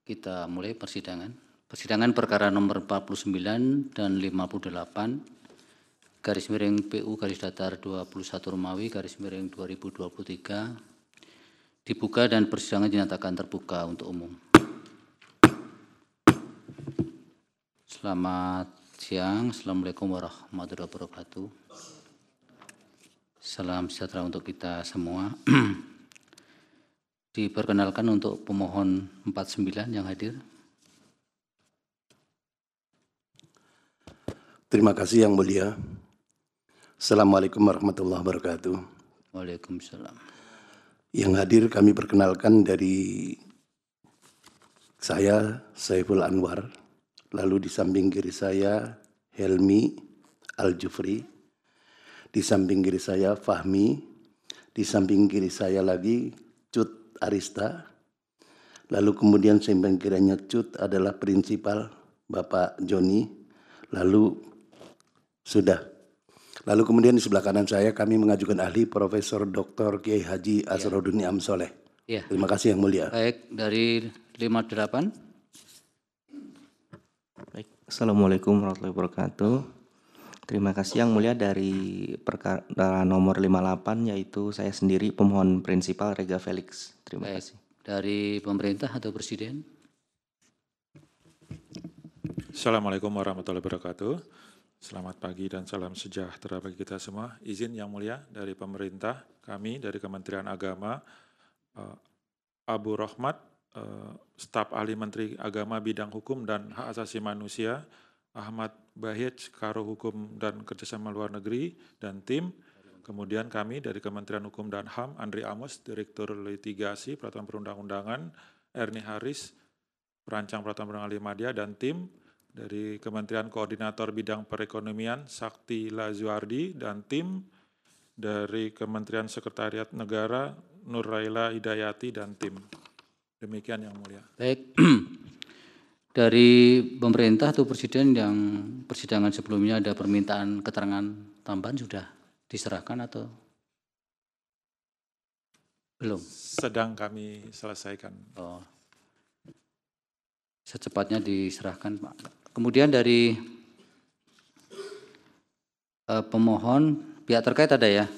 Kita mulai persidangan. Persidangan perkara nomor 49 dan 58 garis miring PU garis datar 21 Romawi garis miring 2023 dibuka dan persidangan dinyatakan terbuka untuk umum. Selamat siang. Assalamualaikum warahmatullahi wabarakatuh. Salam sejahtera untuk kita semua. Diperkenalkan untuk pemohon 49 yang hadir. Terima kasih Yang Mulia. Assalamualaikum warahmatullahi wabarakatuh. Waalaikumsalam. Yang hadir kami perkenalkan dari saya Saiful Anwar, lalu di samping kiri saya Helmi Al-Jufri, di samping kiri saya Fahmi, di samping kiri saya lagi Cut Arista, lalu kemudian samping kirinya Cut adalah prinsipal Bapak Joni, lalu kemudian di sebelah kanan saya kami mengajukan ahli Profesor Dr. Kiai Haji Asrorun Ni'am Soleh. Ya. Terima kasih Yang Mulia. Baik, dari 58. Baik, Assalamualaikum warahmatullahi wabarakatuh. Terima kasih Yang Mulia. Dari perkara nomor 58 yaitu saya sendiri pemohon prinsipal Rega Felix. Terima kasih. Dari pemerintah atau presiden? Assalamualaikum warahmatullahi wabarakatuh. Selamat pagi dan salam sejahtera bagi kita semua. Izin Yang Mulia dari pemerintah, kami dari Kementerian Agama, Abu Rohmat, Staf Ahli Menteri Agama Bidang Hukum dan Hak Asasi Manusia, Ahmad Bahij, Karo Hukum dan Kerjasama Luar Negeri, dan tim. Kemudian kami dari Kementerian Hukum dan HAM, Andri Amos, Direktur Litigasi Peraturan Perundang-undangan, Ernie Haris, Perancang Peraturan Perundang-undangan Limadia, dan tim dari Kementerian Koordinator Bidang Perekonomian, Sakti Lazuardi, dan tim dari Kementerian Sekretariat Negara, Nuraila Hidayati, dan tim. Demikian Yang Mulia. Baik. Dari pemerintah atau presiden yang persidangan sebelumnya ada permintaan keterangan tambahan sudah diserahkan atau belum? Sedang kami selesaikan. Oh. Secepatnya diserahkan, Pak. Kemudian dari pemohon pihak terkait ada ya?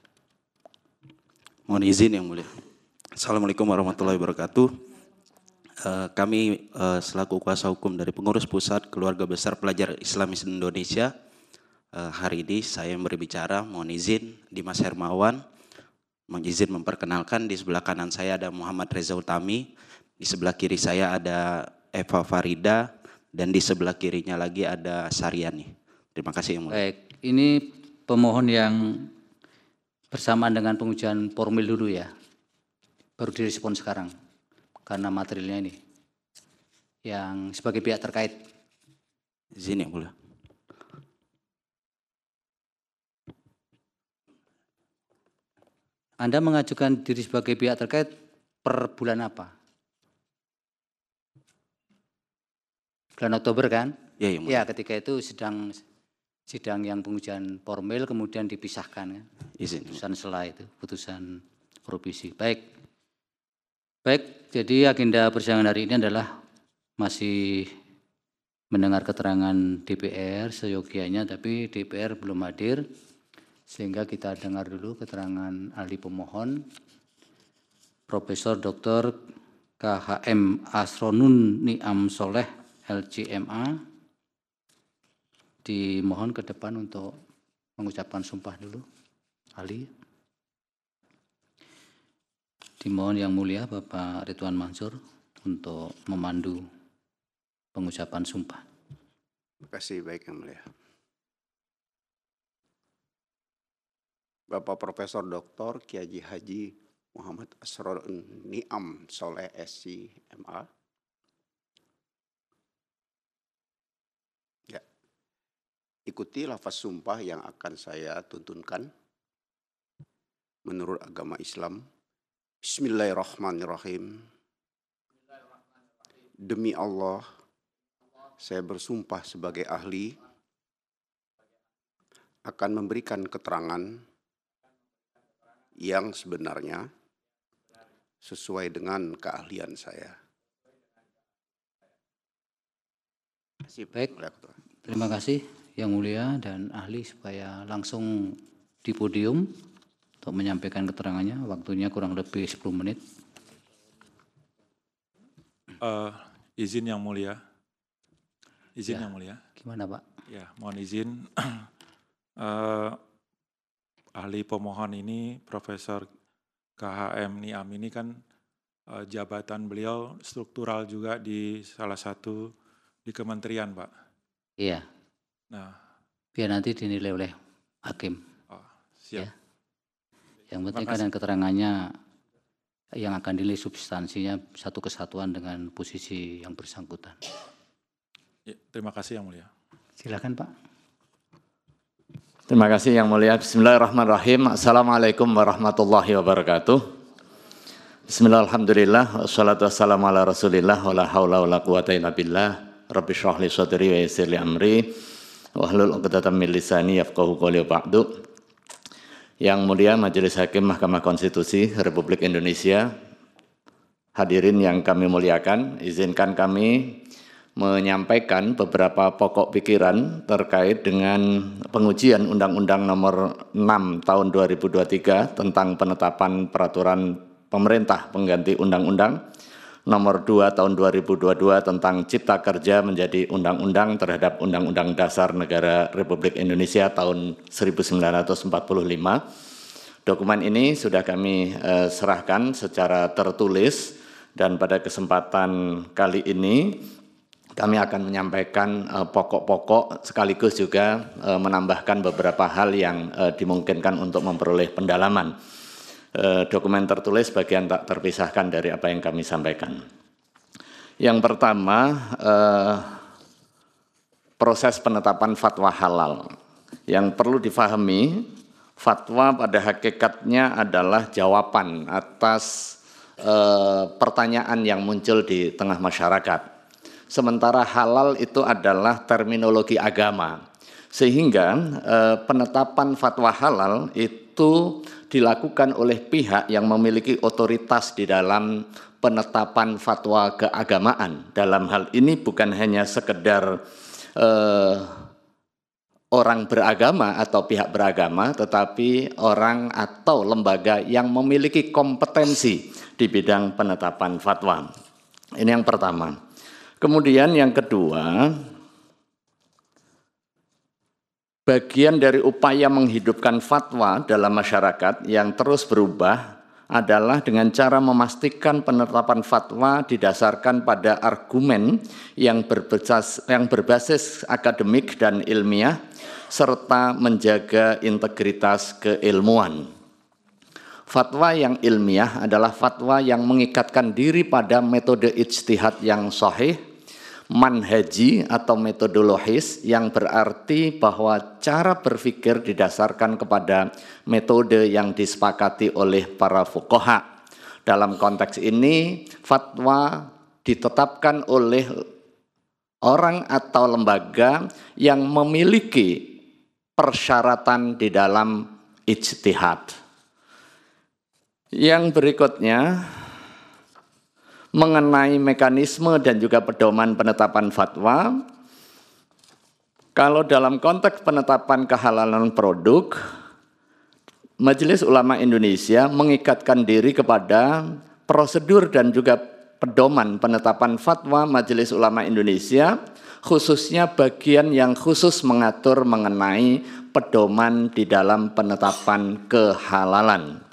Mohon izin Yang Mulia. Assalamualaikum warahmatullahi wabarakatuh. Kami selaku kuasa hukum dari Pengurus Pusat Keluarga Besar Pelajar Islamis Indonesia, hari ini saya yang berbicara. Mohon izin Dimas Hermawan, mohon izin memperkenalkan. Di sebelah kanan saya ada Muhammad Reza Utami, di sebelah kiri saya ada Eva Farida, dan di sebelah kirinya lagi ada Saryani. Terima kasih Yang Mulia. Baik, ini pemohon yang bersamaan dengan pengujian formil dulu ya, baru direspon sekarang karena materialnya ini yang sebagai pihak terkait. Izin Yang Mulia. Anda mengajukan diri sebagai pihak terkait per bulan apa? Bulan Oktober kan? Ya, Yang Mulia. Ya, ketika itu sidang yang pengujian formil kemudian dipisahkan kan? Izin. Putusan selah itu, putusan provisi. Baik, jadi agenda persidangan hari ini adalah masih mendengar keterangan DPR seyogianya, tapi DPR belum hadir, sehingga kita dengar dulu keterangan ahli pemohon, Profesor Dr. KHM Asrorun Ni'am Soleh, LCMA, dimohon ke depan untuk mengucapkan sumpah dulu, ahli. Dimohon Yang Mulia Bapak Ridwan Mansur untuk memandu pengucapan sumpah. Terima kasih, baik Yang Mulia. Bapak Profesor Dr. Kiai Haji Muhammad Asrorun Ni'am Soleh SC MA. Ya. Ikuti lafaz sumpah yang akan saya tuntunkan menurut agama Islam. Bismillahirrahmanirrahim. Demi Allah, saya bersumpah sebagai ahli akan memberikan keterangan yang sebenarnya sesuai dengan keahlian saya. Baik, terima kasih Yang Mulia dan ahli supaya langsung di podium untuk menyampaikan keterangannya. Waktunya kurang lebih 10 menit. Izin Yang Mulia. Izin Yang Mulia. Gimana Pak? Ya, mohon izin. Ahli pemohon ini, Profesor KHM Niam ini kan jabatan beliau struktural juga di salah satu di kementerian, Pak. Iya. Nah, Biar nanti dinilai oleh hakim. siap. Ya. Yang penting kan keterangannya yang akan dinilai substansinya satu kesatuan dengan posisi yang bersangkutan. Ya, terima kasih Yang Mulia. Silakan Pak. Terima kasih Yang Mulia. Bismillahirrahmanirrahim. Assalamualaikum warahmatullahi wabarakatuh. Bismillah, alhamdulillah, wassalatu wassalamu ala rasulillah, wa la hawla wa la quwata illa billah, rabbi shrah li sadri wa yassir li amri, wa hlul 'uqdatam min lisani yafqahu qawli wa ba'du. Yang Mulia Majelis Hakim Mahkamah Konstitusi Republik Indonesia, hadirin yang kami muliakan, izinkan kami menyampaikan beberapa pokok pikiran terkait dengan pengujian Undang-Undang Nomor 6 Tahun 2023 tentang penetapan peraturan pemerintah pengganti Undang-Undang Nomor 2 Tahun 2022 tentang Cipta Kerja menjadi Undang-Undang terhadap Undang-Undang Dasar Negara Republik Indonesia tahun 1945. Dokumen ini sudah kami serahkan secara tertulis dan pada kesempatan kali ini kami akan menyampaikan pokok-pokok sekaligus juga menambahkan beberapa hal yang dimungkinkan untuk memperoleh pendalaman. Dokumen tertulis bagian tak terpisahkan dari apa yang kami sampaikan. Yang pertama, proses penetapan fatwa halal. Yang perlu difahami, fatwa pada hakikatnya adalah jawaban atas pertanyaan yang muncul di tengah masyarakat. Sementara halal itu adalah terminologi agama. Sehingga penetapan fatwa halal itu dilakukan oleh pihak yang memiliki otoritas di dalam penetapan fatwa keagamaan. Dalam hal ini bukan hanya sekedar orang beragama atau pihak beragama, tetapi orang atau lembaga yang memiliki kompetensi di bidang penetapan fatwa. Ini yang pertama. Kemudian yang kedua, bagian dari upaya menghidupkan fatwa dalam masyarakat yang terus berubah adalah dengan cara memastikan penetapan fatwa didasarkan pada argumen yang berbasis akademik dan ilmiah, serta menjaga integritas keilmuan. Fatwa yang ilmiah adalah fatwa yang mengikatkan diri pada metode ijtihad yang sahih, manhaji atau metodologis, yang berarti bahwa cara berpikir didasarkan kepada metode yang disepakati oleh para fuqaha. Dalam konteks ini, fatwa ditetapkan oleh orang atau lembaga yang memiliki persyaratan di dalam ijtihad. Yang berikutnya, mengenai mekanisme dan juga pedoman penetapan fatwa. Kalau dalam konteks penetapan kehalalan produk, Majelis Ulama Indonesia mengikatkan diri kepada prosedur dan juga pedoman penetapan fatwa Majelis Ulama Indonesia, khususnya bagian yang khusus mengatur mengenai pedoman di dalam penetapan kehalalan.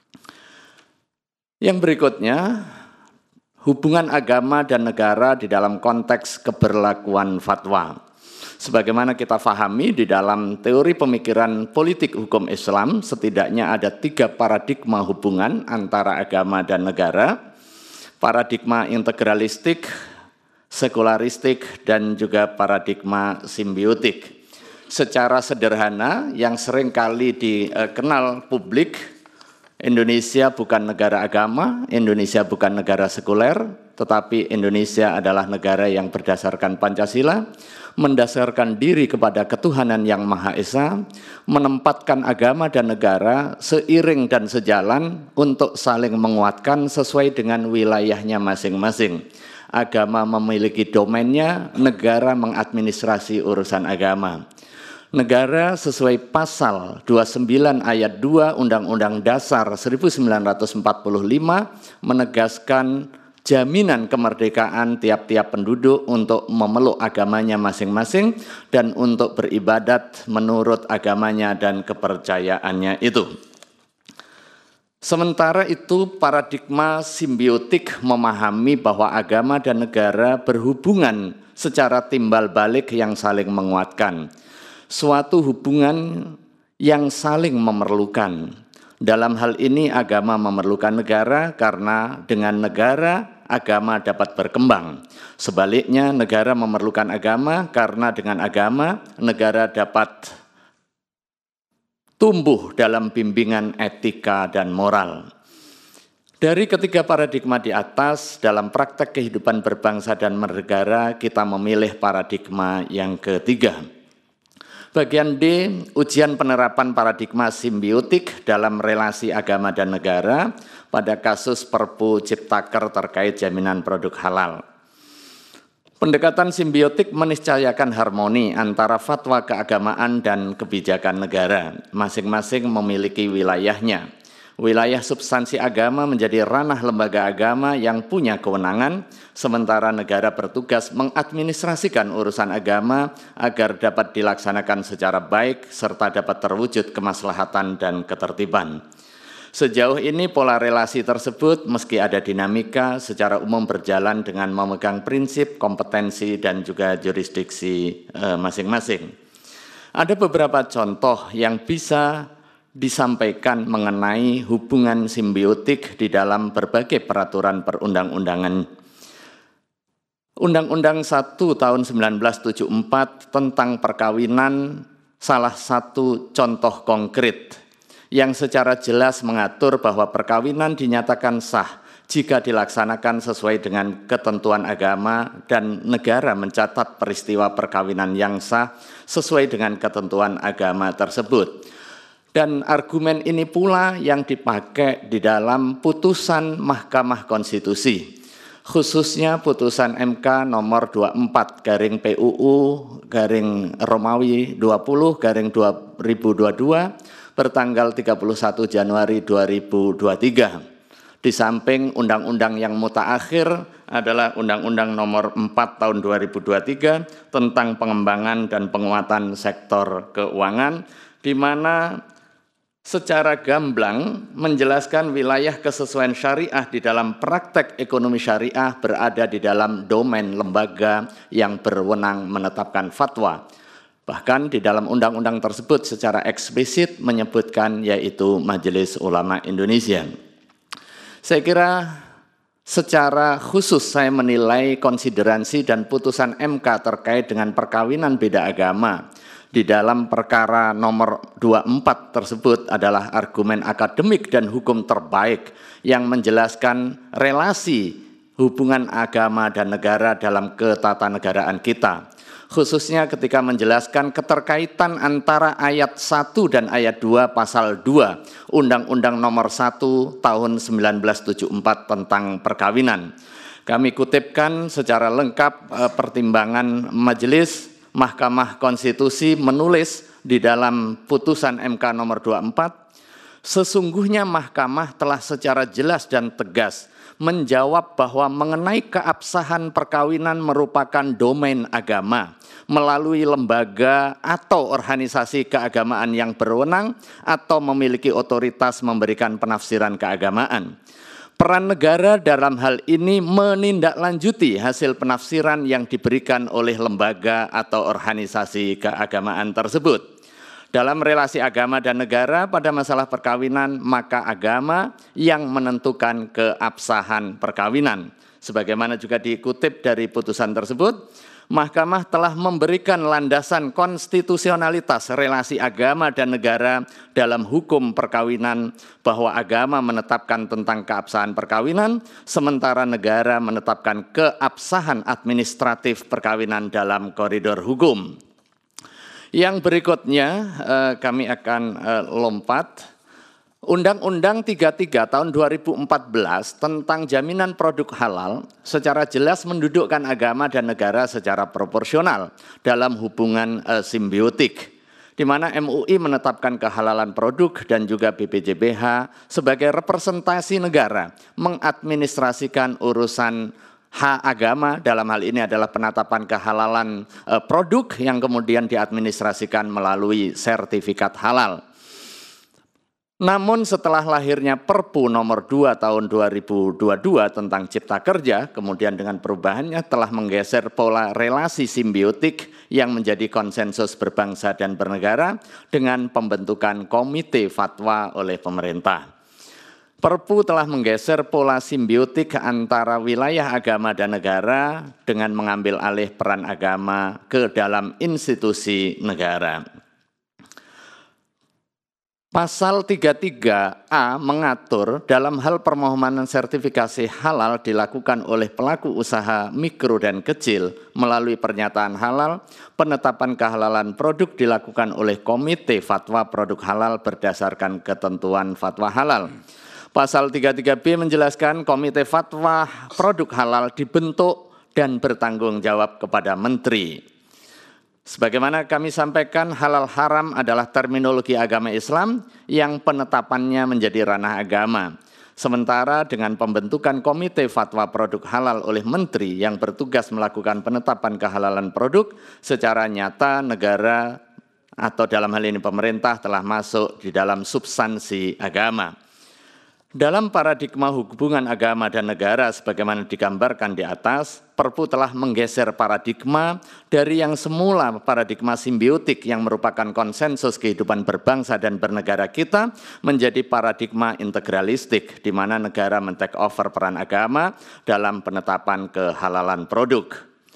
Yang berikutnya, hubungan agama dan negara di dalam konteks keberlakuan fatwa. Sebagaimana kita fahami di dalam teori pemikiran politik hukum Islam, setidaknya ada 3 paradigma hubungan antara agama dan negara. Paradigma integralistik, sekularistik, dan juga paradigma simbiotik. Secara sederhana, yang seringkali dikenal publik, Indonesia bukan negara agama, Indonesia bukan negara sekuler, tetapi Indonesia adalah negara yang berdasarkan Pancasila, mendasarkan diri kepada ketuhanan yang Maha Esa, menempatkan agama dan negara seiring dan sejalan untuk saling menguatkan sesuai dengan wilayahnya masing-masing. agama memiliki domainnya, negara mengadministrasi urusan agama. Negara sesuai pasal 29 ayat 2 Undang-Undang Dasar 1945 menegaskan jaminan kemerdekaan tiap-tiap penduduk untuk memeluk agamanya masing-masing dan untuk beribadat menurut agamanya dan kepercayaannya itu. Sementara itu, paradigma simbiotik memahami bahwa agama dan negara berhubungan secara timbal balik yang saling menguatkan. Suatu hubungan yang saling memerlukan. Dalam hal ini agama memerlukan negara karena dengan negara agama dapat berkembang. Sebaliknya negara memerlukan agama karena dengan agama negara dapat tumbuh dalam bimbingan etika dan moral. Dari ketiga paradigma di atas, dalam praktek kehidupan berbangsa dan bernegara, kita memilih paradigma yang ketiga. Bagian D, ujian penerapan paradigma simbiotik dalam relasi agama dan negara pada kasus Perpu Ciptaker terkait jaminan produk halal. Pendekatan simbiotik meniscayakan harmoni antara fatwa keagamaan dan kebijakan negara. Masing-masing memiliki wilayahnya. Wilayah substansi agama menjadi ranah lembaga agama yang punya kewenangan, sementara negara bertugas mengadministrasikan urusan agama agar dapat dilaksanakan secara baik serta dapat terwujud kemaslahatan dan ketertiban. Sejauh ini pola relasi tersebut meski ada dinamika secara umum berjalan dengan memegang prinsip, kompetensi, dan juga jurisdiksi masing-masing. Ada beberapa contoh yang bisa disampaikan mengenai hubungan simbiotik di dalam berbagai peraturan perundang-undangan. Undang-Undang 1 tahun 1974 tentang perkawinan salah satu contoh konkret yang secara jelas mengatur bahwa perkawinan dinyatakan sah jika dilaksanakan sesuai dengan ketentuan agama dan negara mencatat peristiwa perkawinan yang sah sesuai dengan ketentuan agama tersebut. Dan argumen ini pula yang dipakai di dalam putusan Mahkamah Konstitusi, khususnya putusan MK nomor 24 garing PUU garing Romawi 20 garing 2022 bertanggal 31 Januari 2023. Di samping undang-undang yang mutaakhir adalah Undang-Undang nomor 4 tahun 2023 tentang pengembangan dan penguatan sektor keuangan, di mana secara gamblang menjelaskan wilayah kesesuaian syariah di dalam praktek ekonomi syariah berada di dalam domain lembaga yang berwenang menetapkan fatwa. Bahkan di dalam undang-undang tersebut secara eksplisit menyebutkan yaitu Majelis Ulama Indonesia. Saya kira secara khusus saya menilai konsideransi dan putusan MK terkait dengan perkawinan beda agama di dalam perkara nomor 24 tersebut adalah argumen akademik dan hukum terbaik yang menjelaskan relasi hubungan agama dan negara dalam ketatanegaraan kita. Khususnya ketika menjelaskan keterkaitan antara ayat 1 dan ayat 2 pasal 2 Undang-Undang nomor 1 tahun 1974 tentang perkawinan. Kami kutipkan secara lengkap pertimbangan majelis. Mahkamah Konstitusi menulis di dalam putusan MK nomor 24, sesungguhnya Mahkamah telah secara jelas dan tegas menjawab bahwa mengenai keabsahan perkawinan merupakan domain agama melalui lembaga atau organisasi keagamaan yang berwenang atau memiliki otoritas memberikan penafsiran keagamaan. Peran negara dalam hal ini menindaklanjuti hasil penafsiran yang diberikan oleh lembaga atau organisasi keagamaan tersebut. Dalam relasi agama dan negara pada masalah perkawinan, maka agama yang menentukan keabsahan perkawinan. Sebagaimana juga dikutip dari putusan tersebut, Mahkamah telah memberikan landasan konstitusionalitas relasi agama dan negara dalam hukum perkawinan bahwa agama menetapkan tentang keabsahan perkawinan, sementara negara menetapkan keabsahan administratif perkawinan dalam koridor hukum. Yang berikutnya kami akan lompat Undang-Undang 33 tahun 2014 tentang jaminan produk halal secara jelas mendudukkan agama dan negara secara proporsional dalam hubungan simbiotik, di mana MUI menetapkan kehalalan produk dan juga BPJBH sebagai representasi negara mengadministrasikan urusan hak agama, dalam hal ini adalah penetapan kehalalan produk yang kemudian diadministrasikan melalui sertifikat halal. Namun setelah lahirnya Perpu nomor 2 tahun 2022 tentang Cipta Kerja, kemudian dengan perubahannya telah menggeser pola relasi simbiotik yang menjadi konsensus berbangsa dan bernegara dengan pembentukan komite fatwa oleh pemerintah. Perpu telah menggeser pola simbiotik antara wilayah agama dan negara dengan mengambil alih peran agama ke dalam institusi negara. Pasal 33A mengatur dalam hal permohonan sertifikasi halal dilakukan oleh pelaku usaha mikro dan kecil melalui pernyataan halal, penetapan kehalalan produk dilakukan oleh Komite Fatwa Produk Halal berdasarkan ketentuan fatwa halal. Pasal 33B menjelaskan Komite Fatwa Produk Halal dibentuk dan bertanggung jawab kepada Menteri. Sebagaimana kami sampaikan, halal haram adalah terminologi agama Islam yang penetapannya menjadi ranah agama. Sementara dengan pembentukan Komite Fatwa Produk Halal oleh Menteri yang bertugas melakukan penetapan kehalalan produk, secara nyata negara atau dalam hal ini pemerintah telah masuk di dalam substansi agama. Dalam paradigma hubungan agama dan negara sebagaimana digambarkan di atas, Perpu telah menggeser paradigma dari yang semula paradigma simbiotik yang merupakan konsensus kehidupan berbangsa dan bernegara kita menjadi paradigma integralistik di mana negara men-take over peran agama dalam penetapan kehalalan produk.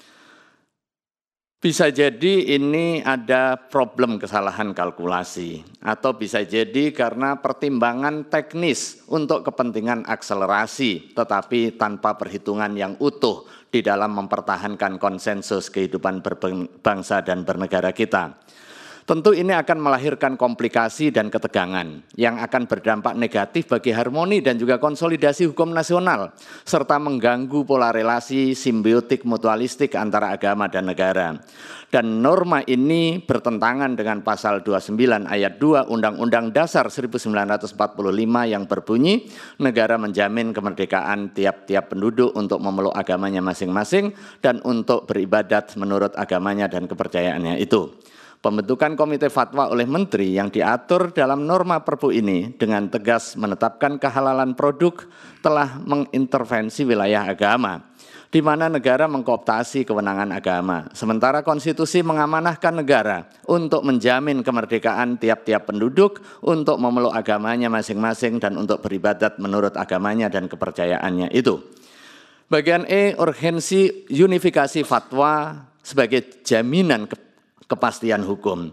Bisa jadi ini ada problem kesalahan kalkulasi atau bisa jadi karena pertimbangan teknis untuk kepentingan akselerasi tetapi tanpa perhitungan yang utuh di dalam mempertahankan konsensus kehidupan berbangsa dan bernegara kita. Tentu ini akan melahirkan komplikasi dan ketegangan yang akan berdampak negatif bagi harmoni dan juga konsolidasi hukum nasional serta mengganggu pola relasi simbiotik mutualistik antara agama dan negara. Dan norma ini bertentangan dengan pasal 29 ayat 2 Undang-Undang Dasar 1945 yang berbunyi, negara menjamin kemerdekaan tiap-tiap penduduk untuk memeluk agamanya masing-masing dan untuk beribadat menurut agamanya dan kepercayaannya itu. Pembentukan Komite Fatwa oleh Menteri yang diatur dalam norma Perpu ini dengan tegas menetapkan kehalalan produk telah mengintervensi wilayah agama, di mana negara mengkooptasi kewenangan agama. Sementara konstitusi mengamanahkan negara untuk menjamin kemerdekaan tiap-tiap penduduk untuk memeluk agamanya masing-masing dan untuk beribadat menurut agamanya dan kepercayaannya itu. Bagian E, urgensi unifikasi fatwa sebagai jaminan kepastian hukum.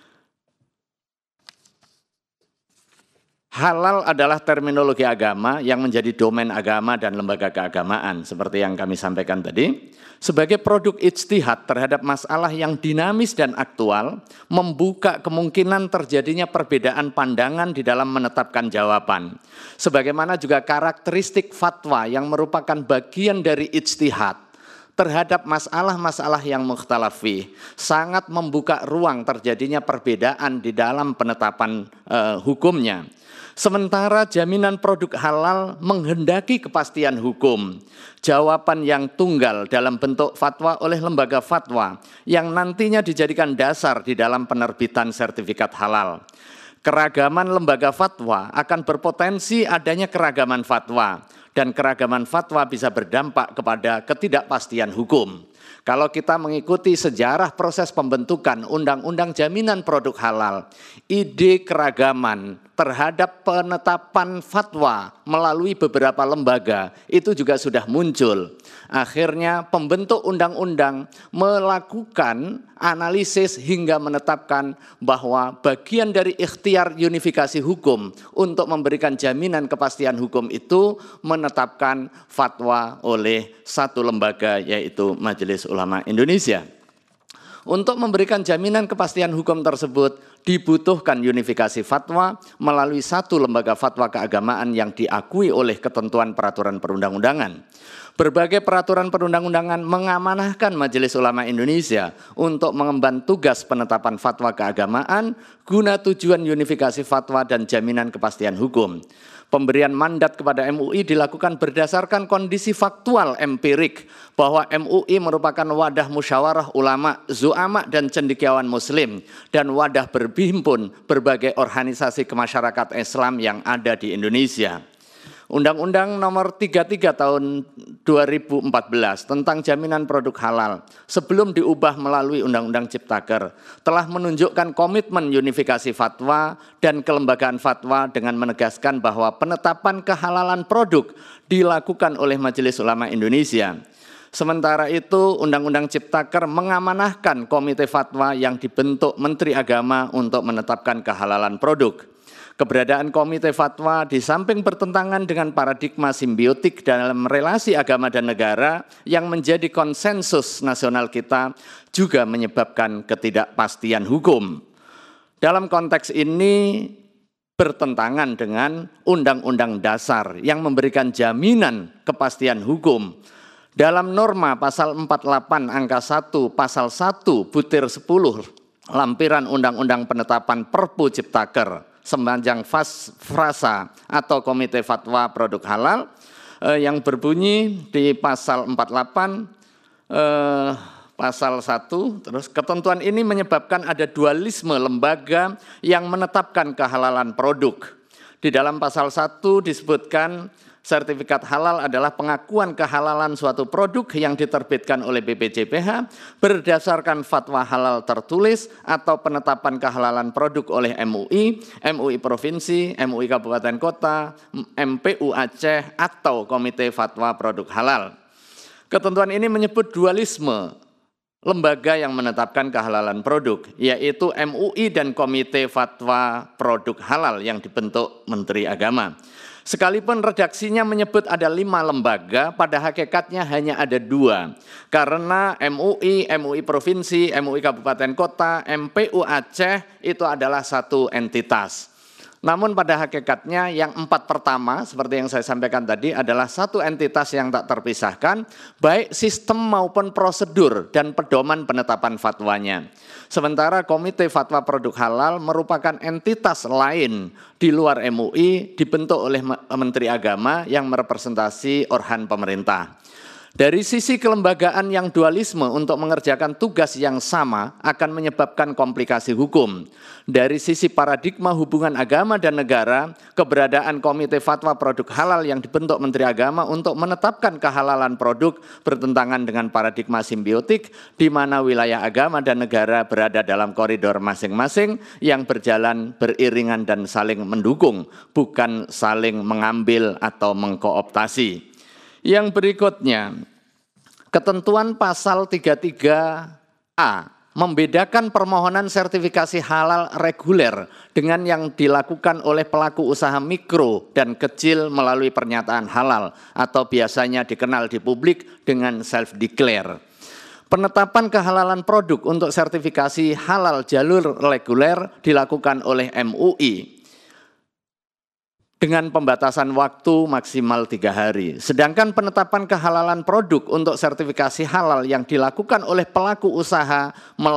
Halal adalah terminologi agama yang menjadi domain agama dan lembaga keagamaan, seperti yang kami sampaikan tadi, sebagai produk ijtihad terhadap masalah yang dinamis dan aktual, membuka kemungkinan terjadinya perbedaan pandangan di dalam menetapkan jawaban. Sebagaimana juga karakteristik fatwa yang merupakan bagian dari ijtihad terhadap masalah-masalah yang mukhtalaf fih, sangat membuka ruang terjadinya perbedaan di dalam penetapan hukumnya. Sementara jaminan produk halal menghendaki kepastian hukum, jawaban yang tunggal dalam bentuk fatwa oleh lembaga fatwa yang nantinya dijadikan dasar di dalam penerbitan sertifikat halal. Keragaman lembaga fatwa akan berpotensi adanya keragaman fatwa, dan keragaman fatwa bisa berdampak kepada ketidakpastian hukum. Kalau kita mengikuti sejarah proses pembentukan Undang-Undang Jaminan Produk Halal, ide keragaman terhadap penetapan fatwa melalui beberapa lembaga itu juga sudah muncul. Akhirnya pembentuk undang-undang melakukan analisis hingga menetapkan bahwa bagian dari ikhtiar unifikasi hukum untuk memberikan jaminan kepastian hukum itu menetapkan fatwa oleh satu lembaga, yaitu Majelis Ulama Indonesia. Untuk memberikan jaminan kepastian hukum tersebut dibutuhkan unifikasi fatwa melalui satu lembaga fatwa keagamaan yang diakui oleh ketentuan peraturan perundang-undangan. Berbagai peraturan perundang-undangan mengamanahkan Majelis Ulama Indonesia untuk mengemban tugas penetapan fatwa keagamaan guna tujuan unifikasi fatwa dan jaminan kepastian hukum. Pemberian mandat kepada MUI dilakukan berdasarkan kondisi faktual empirik bahwa MUI merupakan wadah musyawarah ulama, zu'ama dan cendekiawan muslim dan wadah berhimpun berbagai organisasi kemasyarakatan Islam yang ada di Indonesia. Undang-Undang Nomor 33 Tahun 2014 tentang jaminan produk halal sebelum diubah melalui Undang-Undang Ciptaker telah menunjukkan komitmen unifikasi fatwa dan kelembagaan fatwa dengan menegaskan bahwa penetapan kehalalan produk dilakukan oleh Majelis Ulama Indonesia. Sementara itu, Undang-Undang Ciptaker mengamanahkan Komite Fatwa yang dibentuk Menteri Agama untuk menetapkan kehalalan produk. Keberadaan Komite Fatwa di samping bertentangan dengan paradigma simbiotik dalam relasi agama dan negara yang menjadi konsensus nasional kita juga menyebabkan ketidakpastian hukum. Dalam konteks ini bertentangan dengan Undang-Undang Dasar yang memberikan jaminan kepastian hukum. Dalam norma pasal 48 angka 1 pasal 1 butir 10 lampiran Undang-Undang Penetapan Perpu Ciptaker sepanjang frasa atau Komite Fatwa Produk Halal yang berbunyi di pasal 48 pasal 1, terus ketentuan ini menyebabkan ada dualisme lembaga yang menetapkan kehalalan produk. Di dalam pasal 1 disebutkan sertifikat halal adalah pengakuan kehalalan suatu produk yang diterbitkan oleh BPJPH berdasarkan fatwa halal tertulis atau penetapan kehalalan produk oleh MUI, MUI Provinsi, MUI Kabupaten Kota, MPU Aceh atau Komite Fatwa Produk Halal. Ketentuan ini menyebut dualisme lembaga yang menetapkan kehalalan produk, yaitu MUI dan Komite Fatwa Produk Halal yang dibentuk Menteri Agama. Sekalipun redaksinya menyebut ada 5 lembaga, pada hakikatnya hanya ada 2. Karena MUI, MUI Provinsi, MUI Kabupaten Kota, MPU Aceh itu adalah satu entitas. Namun pada hakikatnya yang 4 pertama seperti yang saya sampaikan tadi adalah satu entitas yang tak terpisahkan, baik sistem maupun prosedur dan pedoman penetapan fatwanya. Sementara Komite Fatwa Produk Halal merupakan entitas lain di luar MUI dibentuk oleh Menteri Agama yang merepresentasi organ pemerintah. Dari sisi kelembagaan yang dualisme untuk mengerjakan tugas yang sama akan menyebabkan komplikasi hukum. Dari sisi paradigma hubungan agama dan negara, keberadaan Komite Fatwa Produk Halal yang dibentuk Menteri Agama untuk menetapkan kehalalan produk bertentangan dengan paradigma simbiotik di mana wilayah agama dan negara berada dalam koridor masing-masing yang berjalan beriringan dan saling mendukung, bukan saling mengambil atau mengkooptasi. Yang berikutnya, ketentuan pasal 33A membedakan permohonan sertifikasi halal reguler dengan yang dilakukan oleh pelaku usaha mikro dan kecil melalui pernyataan halal atau biasanya dikenal di publik dengan self-declare. Penetapan kehalalan produk untuk sertifikasi halal jalur reguler dilakukan oleh MUI dengan pembatasan waktu maksimal 3 hari. Sedangkan penetapan kehalalan produk untuk sertifikasi halal yang dilakukan oleh pelaku usaha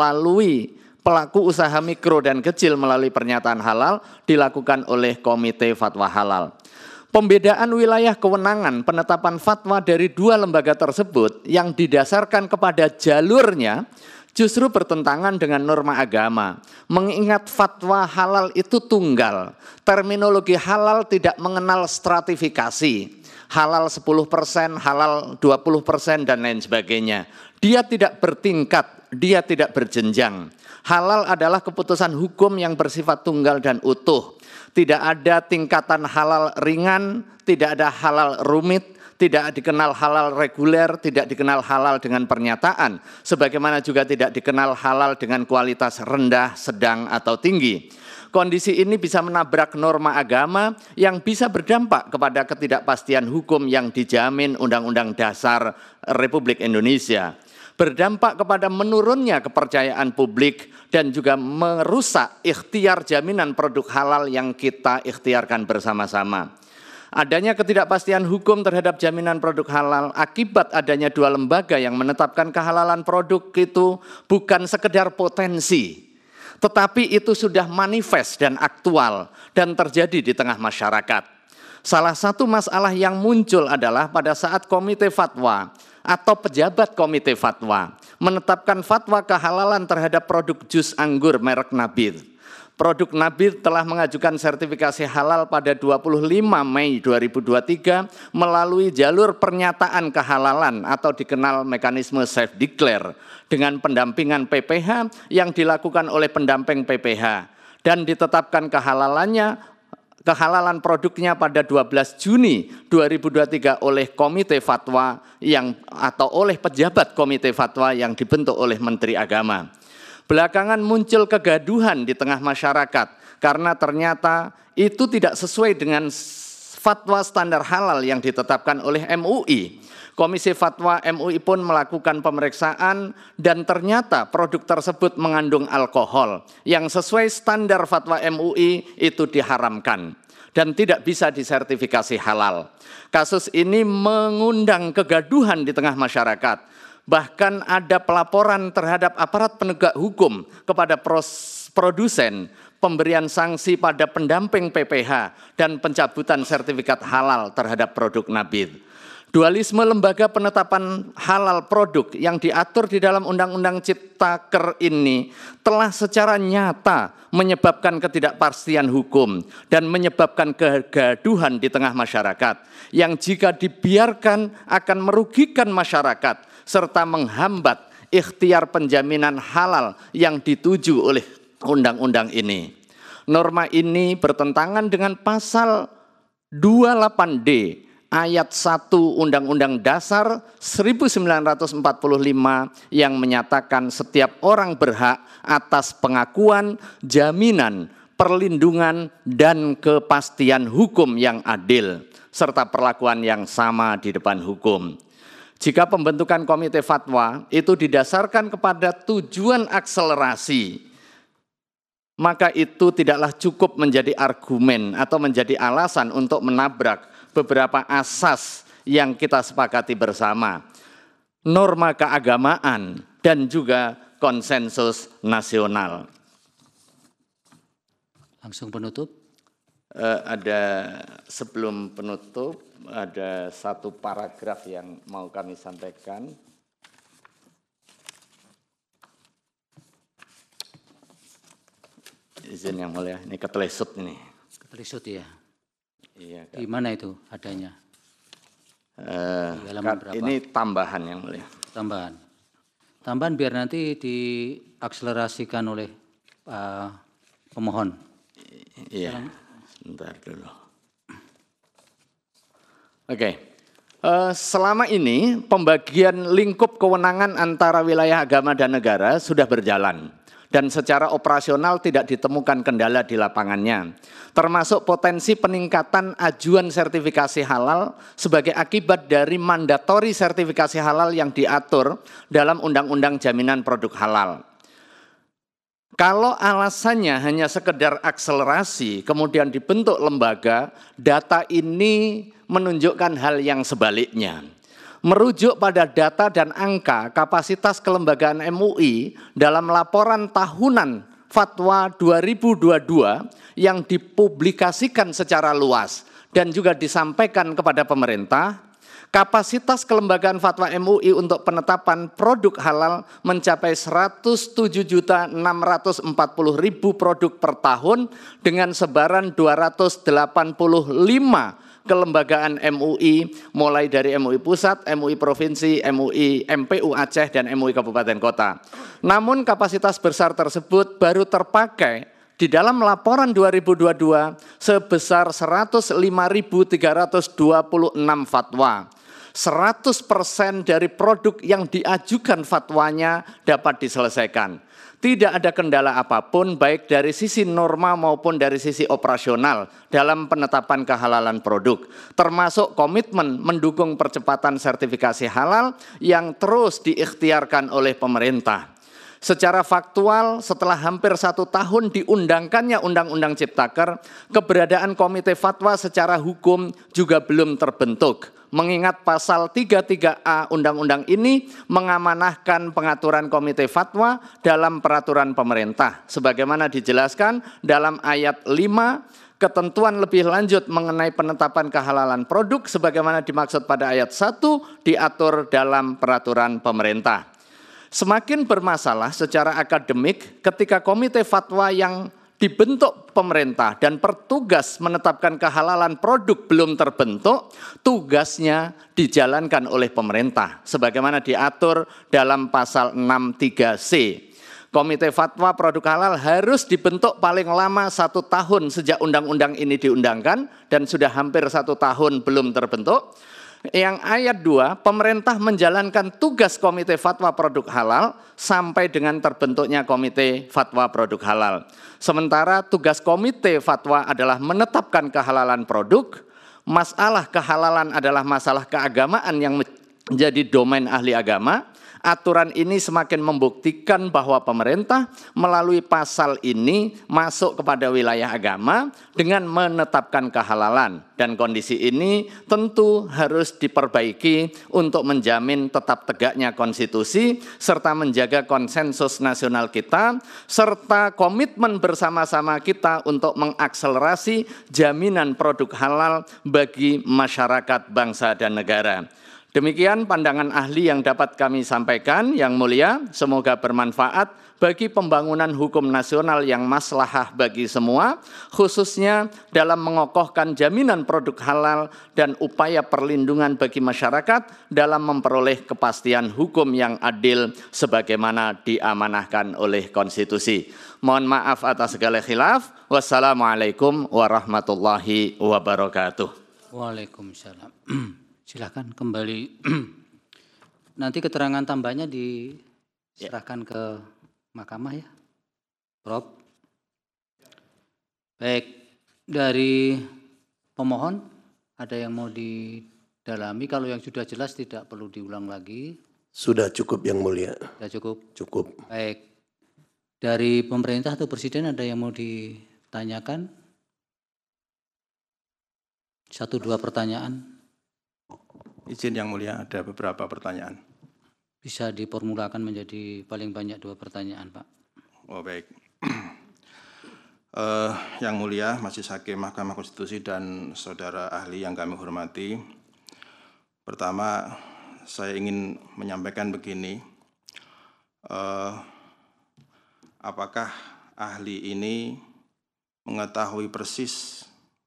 mikro dan kecil melalui pernyataan halal dilakukan oleh Komite Fatwa Halal. Pembedaan wilayah kewenangan penetapan fatwa dari 2 lembaga tersebut yang didasarkan kepada jalurnya justru bertentangan dengan norma agama. Mengingat fatwa halal itu tunggal. Terminologi halal tidak mengenal stratifikasi. Halal 10%, halal 20% dan lain sebagainya. Dia tidak bertingkat, dia tidak berjenjang. Halal adalah keputusan hukum yang bersifat tunggal dan utuh. Tidak ada tingkatan halal ringan, tidak ada halal rumit, tidak dikenal halal reguler, tidak dikenal halal dengan pernyataan, sebagaimana juga tidak dikenal halal dengan kualitas rendah, sedang, atau tinggi. Kondisi ini bisa menabrak norma agama yang bisa berdampak kepada ketidakpastian hukum yang dijamin Undang-Undang Dasar Republik Indonesia. berdampak kepada menurunnya kepercayaan publik dan juga merusak ikhtiar jaminan produk halal yang kita ikhtiarkan bersama-sama. Adanya ketidakpastian hukum terhadap jaminan produk halal akibat adanya dua lembaga yang menetapkan kehalalan produk itu bukan sekedar potensi, tetapi itu sudah manifest dan aktual dan terjadi di tengah masyarakat. Salah satu masalah yang muncul adalah pada saat komite fatwa atau pejabat komite fatwa menetapkan fatwa kehalalan terhadap produk jus anggur merek Nabith. Produk Nabith telah mengajukan sertifikasi halal pada 25 Mei 2023 melalui jalur pernyataan kehalalan atau dikenal mekanisme self-declare dengan pendampingan PPH yang dilakukan oleh pendamping PPH dan ditetapkan kehalalan produknya pada 12 Juni 2023 oleh komite fatwa atau oleh pejabat komite fatwa yang dibentuk oleh Menteri Agama. Belakangan muncul kegaduhan di tengah masyarakat karena ternyata itu tidak sesuai dengan fatwa standar halal yang ditetapkan oleh MUI. Komisi Fatwa MUI pun melakukan pemeriksaan dan ternyata produk tersebut mengandung alkohol yang sesuai standar fatwa MUI itu diharamkan dan tidak bisa disertifikasi halal. Kasus ini mengundang kegaduhan di tengah masyarakat. Bahkan ada pelaporan terhadap aparat penegak hukum kepada produsen, pemberian sanksi pada pendamping PPH, dan pencabutan sertifikat halal terhadap produk Nabith. Dualisme lembaga penetapan halal produk yang diatur di dalam Undang-Undang Ciptaker ini telah secara nyata menyebabkan ketidakpastian hukum dan menyebabkan kegaduhan di tengah masyarakat yang jika dibiarkan akan merugikan masyarakat serta menghambat ikhtiar penjaminan halal yang dituju oleh undang-undang ini. Norma ini bertentangan dengan pasal 28D ayat 1 Undang-Undang Dasar 1945 yang menyatakan setiap orang berhak atas pengakuan, jaminan, perlindungan, dan kepastian hukum yang adil, serta perlakuan yang sama di depan hukum. Jika pembentukan komite fatwa itu didasarkan kepada tujuan akselerasi, maka itu tidaklah cukup menjadi argumen atau menjadi alasan untuk menabrak beberapa asas yang kita sepakati bersama, norma keagamaan dan juga konsensus nasional. Langsung penutup. Sebelum penutup, ada satu paragraf yang mau kami sampaikan. Izin yang mulia, ini ketelesut ini. Ketelesut ya. Iya. Di mana itu adanya? Di halaman berapa? Ini tambahan yang mulia. Tambahan biar nanti diakselerasikan oleh pemohon. Iya. Sebentar dulu. Oke. Selama ini pembagian lingkup kewenangan antara wilayah agama dan negara sudah berjalan dan secara operasional tidak ditemukan kendala di lapangannya, termasuk potensi peningkatan ajuan sertifikasi halal sebagai akibat dari mandatori sertifikasi halal yang diatur dalam Undang-Undang Jaminan Produk Halal. Kalau alasannya hanya sekedar akselerasi, kemudian dibentuk lembaga, data ini menunjukkan hal yang sebaliknya. Merujuk pada data dan angka kapasitas kelembagaan MUI dalam laporan tahunan Fatwa 2022 yang dipublikasikan secara luas dan juga disampaikan kepada pemerintah, kapasitas kelembagaan fatwa MUI untuk penetapan produk halal mencapai 107.640.000 produk per tahun dengan sebaran 285 kelembagaan MUI mulai dari MUI Pusat, MUI Provinsi, MUI MPU Aceh, dan MUI Kabupaten Kota. Namun kapasitas besar tersebut baru terpakai di dalam laporan 2022 sebesar 105.326 fatwa. 100% dari produk yang diajukan fatwanya dapat diselesaikan. Tidak ada kendala apapun baik dari sisi norma maupun dari sisi operasional dalam penetapan kehalalan produk, termasuk komitmen mendukung percepatan sertifikasi halal yang terus diikhtiarkan oleh pemerintah. Secara faktual, setelah hampir 1 tahun diundangkannya Undang-Undang Ciptaker, keberadaan Komite Fatwa secara hukum juga belum terbentuk. Mengingat pasal 33A Undang-Undang ini mengamanahkan pengaturan Komite Fatwa dalam peraturan pemerintah. Sebagaimana dijelaskan dalam ayat 5, ketentuan lebih lanjut mengenai penetapan kehalalan produk sebagaimana dimaksud pada ayat 1 diatur dalam peraturan pemerintah. Semakin bermasalah secara akademik ketika Komite Fatwa yang dibentuk pemerintah dan petugas menetapkan kehalalan produk belum terbentuk, tugasnya dijalankan oleh pemerintah sebagaimana diatur dalam pasal 63C. Komite Fatwa Produk Halal harus dibentuk paling lama 1 tahun sejak undang-undang ini diundangkan dan sudah hampir 1 tahun belum terbentuk. Yang ayat 2, pemerintah menjalankan tugas Komite Fatwa Produk Halal sampai dengan terbentuknya Komite Fatwa Produk Halal. Sementara tugas Komite Fatwa adalah menetapkan kehalalan produk, masalah kehalalan adalah masalah keagamaan yang menjadi domain ahli agama. Aturan ini semakin membuktikan bahwa pemerintah melalui pasal ini masuk kepada wilayah agama dengan menetapkan kehalalan. Dan kondisi ini tentu harus diperbaiki untuk menjamin tetap tegaknya konstitusi serta menjaga konsensus nasional kita serta komitmen bersama-sama kita untuk mengakselerasi jaminan produk halal bagi masyarakat bangsa dan negara. Demikian pandangan ahli yang dapat kami sampaikan, Yang Mulia. Semoga bermanfaat bagi pembangunan hukum nasional yang maslahah bagi semua, khususnya dalam mengokohkan jaminan produk halal dan upaya perlindungan bagi masyarakat dalam memperoleh kepastian hukum yang adil sebagaimana diamanahkan oleh konstitusi. Mohon maaf atas segala khilaf. Wassalamualaikum warahmatullahi wabarakatuh. Waalaikumsalam. Silakan kembali. Nanti keterangan tambahnya diserahkan ke mahkamah ya, Prof. Baik, dari pemohon ada yang mau didalami? Kalau yang sudah jelas tidak perlu diulang lagi. Sudah cukup Yang Mulia. Sudah cukup? Cukup. Baik, dari pemerintah atau Presiden ada yang mau ditanyakan? 1-2 pertanyaan. Izin Yang Mulia, ada beberapa pertanyaan. Bisa diformulakan menjadi paling banyak 2 pertanyaan, Pak. Oh baik. Yang Mulia, Majelis Hakim Mahkamah Konstitusi dan saudara ahli yang kami hormati. Pertama, saya ingin menyampaikan begini. Apakah ahli ini mengetahui persis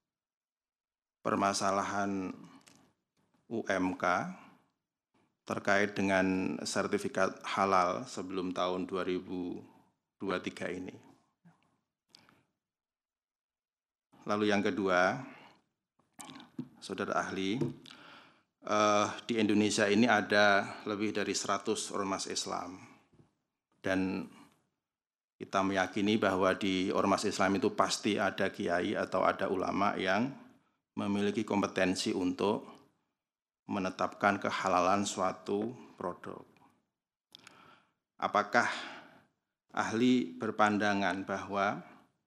permasalahan UMK terkait dengan sertifikat halal sebelum tahun 2023 ini. Lalu yang kedua, saudara ahli, di Indonesia ini ada lebih dari 100 ormas Islam. Dan kita meyakini bahwa di ormas Islam itu pasti ada kiai atau ada ulama yang memiliki kompetensi untuk menetapkan kehalalan suatu produk. Apakah ahli berpandangan bahwa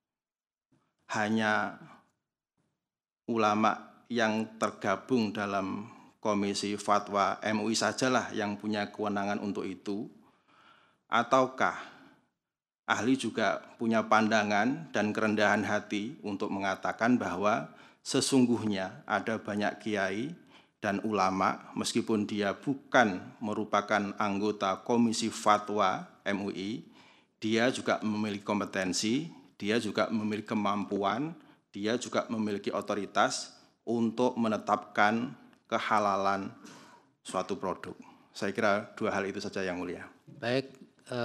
hanya ulama yang tergabung dalam Komisi Fatwa MUI sajalah yang punya kewenangan untuk itu? Ataukah ahli juga punya pandangan dan kerendahan hati untuk mengatakan bahwa sesungguhnya ada banyak kiai dan ulama, meskipun dia bukan merupakan anggota Komisi Fatwa MUI, dia juga memiliki kompetensi, dia juga memiliki kemampuan, dia juga memiliki otoritas untuk menetapkan kehalalan suatu produk. Saya kira 2 hal itu saja Yang Mulia. Baik,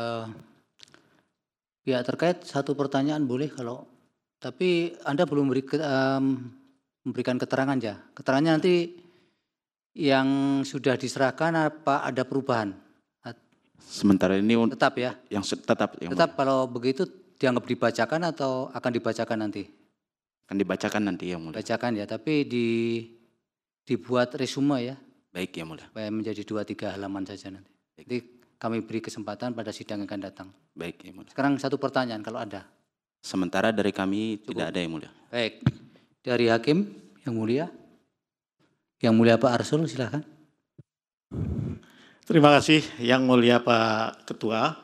pihak terkait 1 pertanyaan boleh kalau, tapi Anda belum memberikan keterangan ya. Keterangannya nanti yang sudah diserahkan apa ada perubahan? Sementara ini Tetap ya? tetap yang Tetap kalau begitu dianggap dibacakan atau akan dibacakan nanti? akan dibacakan nanti yang mulia. Bacakan ya, tapi dibuat resume ya, Baik yang mulia. supaya menjadi 2-3 halaman saja nanti. Jadi kami beri kesempatan pada sidang yang akan datang. Baik yang mulia. Sekarang satu pertanyaan kalau ada. Sementara dari kami tidak ada yang mulia. Baik, dari Hakim yang mulia. Yang mulia Pak Arsul, silakan. Terima kasih yang mulia Pak Ketua.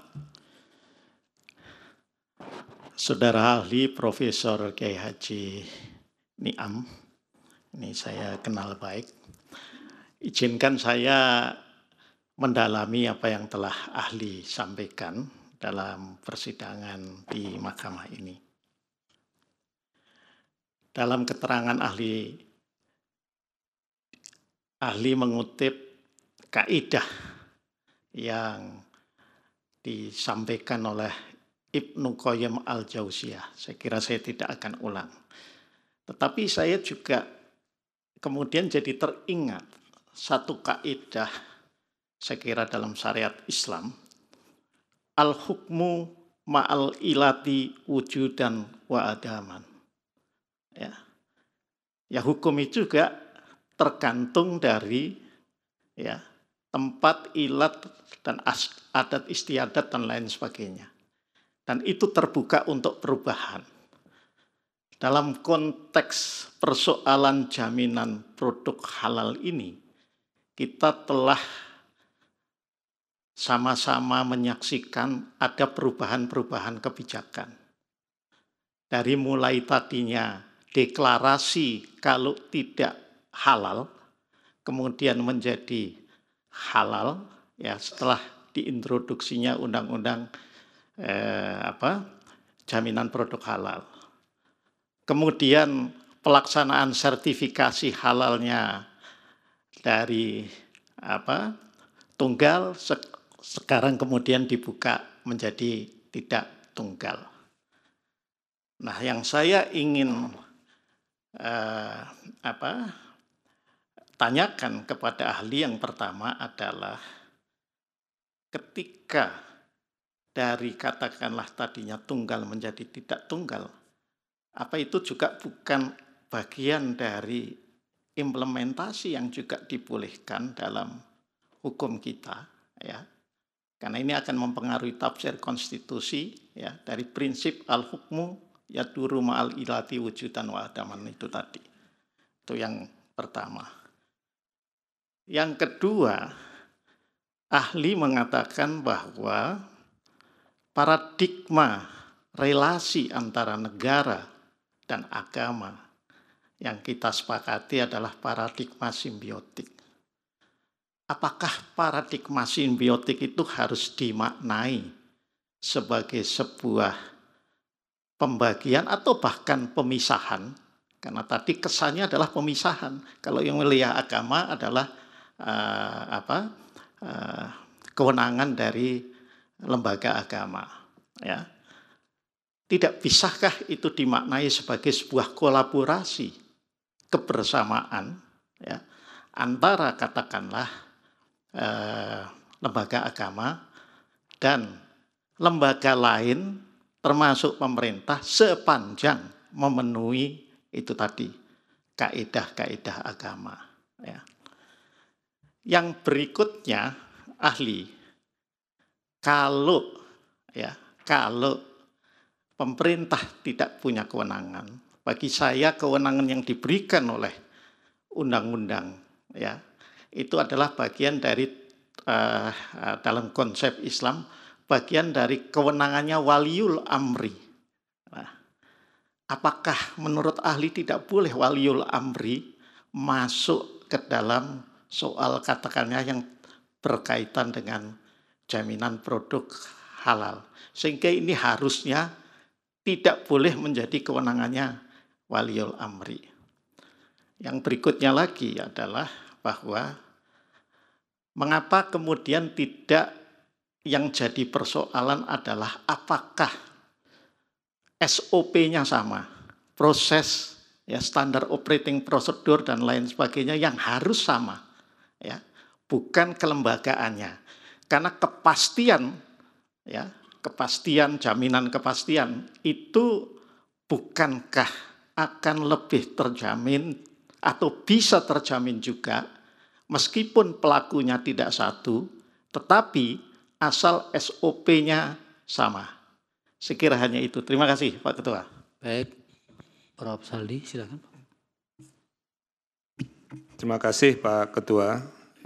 Saudara ahli Profesor Kiai Haji Niam, ini saya kenal baik. Izinkan saya mendalami apa yang telah ahli sampaikan dalam persidangan di mahkamah ini. Dalam keterangan ahli mengutip kaidah yang disampaikan oleh Ibnu Qayyim al-Jauziyah. Saya kira saya tidak akan ulang. Tetapi saya juga kemudian jadi teringat satu kaidah, saya kira dalam syariat Islam, al-hukmu ma'al ilati wujudan wa adaman. Ya, hukum itu juga tergantung dari ya tempat, ilat, dan adat istiadat dan lain sebagainya. Dan itu terbuka untuk perubahan. Dalam konteks persoalan jaminan produk halal ini, kita telah sama-sama menyaksikan ada perubahan-perubahan kebijakan. Dari mulai tadinya deklarasi kalau tidak halal, kemudian menjadi halal, ya setelah diintroduksinya undang-undang jaminan produk halal. Kemudian pelaksanaan sertifikasi halalnya dari tunggal sekarang kemudian dibuka menjadi tidak tunggal. Nah, yang saya ingin tanyakan kepada ahli yang pertama adalah ketika dari katakanlah tadinya tunggal menjadi tidak tunggal, apa itu juga bukan bagian dari implementasi yang juga dibolehkan dalam hukum kita, ya? Karena ini akan mempengaruhi tafsir konstitusi, ya, dari prinsip al-hukmu yaduru ma'al ilati wujudan wa adaman itu tadi. Itu yang pertama. Yang kedua, ahli mengatakan bahwa paradigma relasi antara negara dan agama yang kita sepakati adalah paradigma simbiotik. Apakah paradigma simbiotik itu harus dimaknai sebagai sebuah pembagian atau bahkan pemisahan? Karena tadi kesannya adalah pemisahan. Kalau yang wilayah agama adalah kewenangan dari lembaga agama, ya. Tidak bisakah itu dimaknai sebagai sebuah kolaborasi, kebersamaan, ya, antara katakanlah lembaga agama dan lembaga lain termasuk pemerintah sepanjang memenuhi itu tadi kaidah-kaidah agama, ya. Yang berikutnya ahli, kalau pemerintah tidak punya kewenangan, bagi saya kewenangan yang diberikan oleh undang-undang, ya, itu adalah bagian dari dalam konsep Islam, bagian dari kewenangannya waliul amri. Nah, apakah menurut ahli tidak boleh waliul amri masuk ke dalam soal katakannya yang berkaitan dengan jaminan produk halal, sehingga ini harusnya tidak boleh menjadi kewenangannya waliul amri. Yang berikutnya lagi adalah bahwa mengapa kemudian tidak, yang jadi persoalan adalah apakah SOP-nya sama, proses, ya, standar operating procedure dan lain sebagainya yang harus sama, ya, bukan kelembagaannya. Karena kepastian, ya, kepastian, jaminan kepastian itu bukankah akan lebih terjamin atau bisa terjamin juga meskipun pelakunya tidak satu, tetapi asal SOP-nya sama. Sekira hanya itu. Terima kasih Pak Ketua. Baik, Prof. Saldi, silakan. Terima kasih Pak Ketua.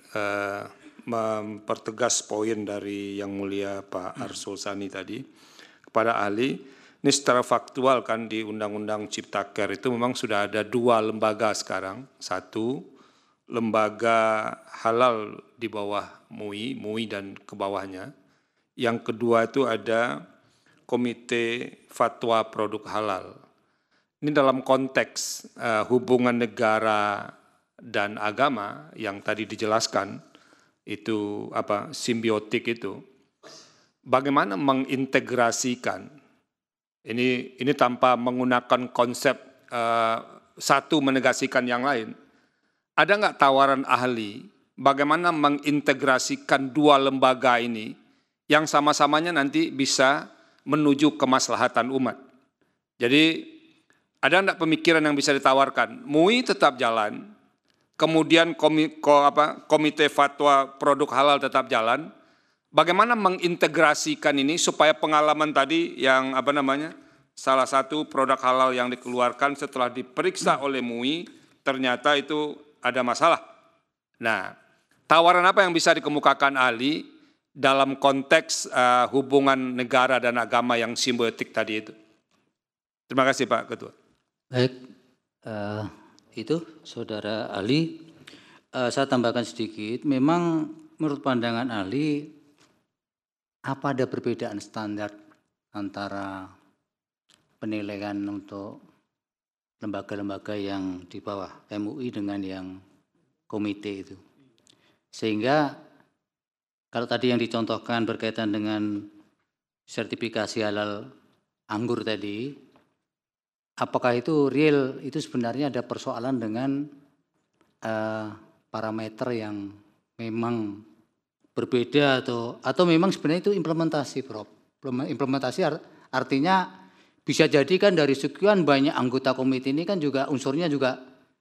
Mempertegas poin dari Yang Mulia Pak Arsul Sani tadi kepada ahli. Ini secara faktual kan di Undang-Undang Ciptaker itu memang sudah ada 2 lembaga sekarang. 1, lembaga halal di bawah MUI dan ke bawahnya. Yang kedua itu ada Komite Fatwa Produk Halal. Ini dalam konteks hubungan negara dan agama yang tadi dijelaskan, itu simbiotik itu. Bagaimana mengintegrasikan ini tanpa menggunakan konsep satu menegasikan yang lain. Ada nggak tawaran ahli bagaimana mengintegrasikan 2 lembaga ini yang sama-samanya nanti bisa menuju kemaslahatan umat? Jadi ada nggak pemikiran yang bisa ditawarkan? MUI tetap jalan, kemudian Komite Fatwa Produk Halal tetap jalan. Bagaimana mengintegrasikan ini supaya pengalaman tadi yang salah satu produk halal yang dikeluarkan setelah diperiksa oleh MUI ternyata itu ada masalah. Nah, tawaran apa yang bisa dikemukakan ahli dalam konteks hubungan negara dan agama yang simbiotik tadi itu? Terima kasih Pak Ketua. Baik, itu Saudara ahli. Saya tambahkan sedikit, memang menurut pandangan ahli, apa ada perbedaan standar antara penilaian untuk lembaga-lembaga yang di bawah MUI dengan yang komite itu? Sehingga kalau tadi yang dicontohkan berkaitan dengan sertifikasi halal anggur tadi, apakah itu real? Itu sebenarnya ada persoalan dengan parameter yang memang berbeda atau memang sebenarnya itu implementasi, Prof. Implementasi artinya bisa jadi kan dari sekian banyak anggota komite ini kan juga unsurnya juga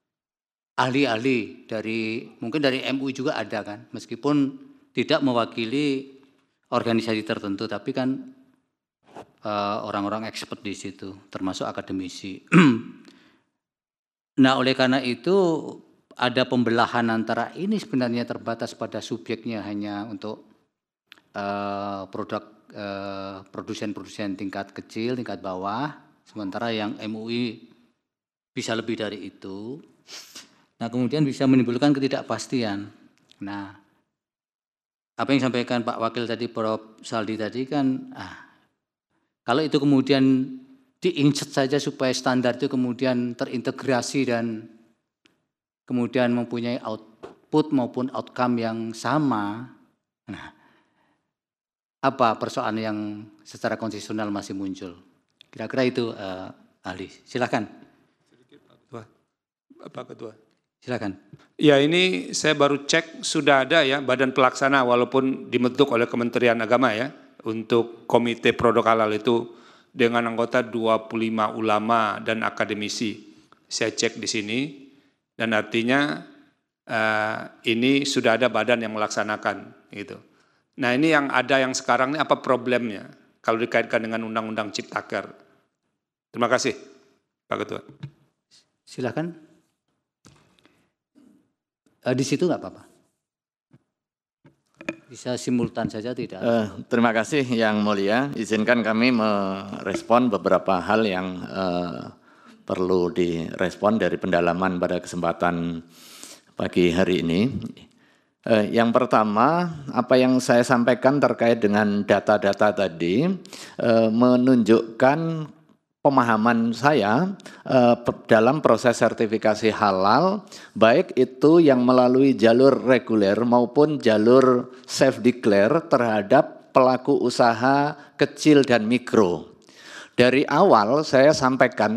ahli-ahli mungkin dari MUI juga ada kan, meskipun tidak mewakili organisasi tertentu, tapi kan orang-orang expert di situ, termasuk akademisi. Nah, oleh karena itu ada pembelahan antara ini sebenarnya terbatas pada subjeknya hanya untuk produsen-produsen tingkat kecil, tingkat bawah, sementara yang MUI bisa lebih dari itu. Nah, kemudian bisa menimbulkan ketidakpastian. Nah, apa yang disampaikan Pak Wakil tadi, Prof. Saldi tadi kan, kalau itu kemudian diinsert saja supaya standar itu kemudian terintegrasi dan kemudian mempunyai output maupun outcome yang sama, nah, apa persoalan yang secara konstitusional masih muncul? Kira-kira itu ahli. Silakan. Pak Ketua. Silakan. Ya, ini saya baru cek sudah ada ya badan pelaksana walaupun dibentuk oleh Kementerian Agama ya untuk Komite Produk Halal itu dengan anggota 25 ulama dan akademisi. Saya cek di sini dan artinya ini sudah ada badan yang melaksanakan gitu. Nah, ini yang ada yang sekarang ini apa problemnya kalau dikaitkan dengan Undang-Undang Ciptaker? Terima kasih Pak Ketua. Silakan. Di situ nggak apa-apa. Bisa simultan saja tidak? Terima kasih Yang Mulia. Izinkan kami merespon beberapa hal yang perlu direspon dari pendalaman pada kesempatan pagi hari ini. Yang pertama, apa yang saya sampaikan terkait dengan data-data tadi menunjukkan pemahaman saya dalam proses sertifikasi halal, baik itu yang melalui jalur reguler maupun jalur self-declare terhadap pelaku usaha kecil dan mikro. Dari awal saya sampaikan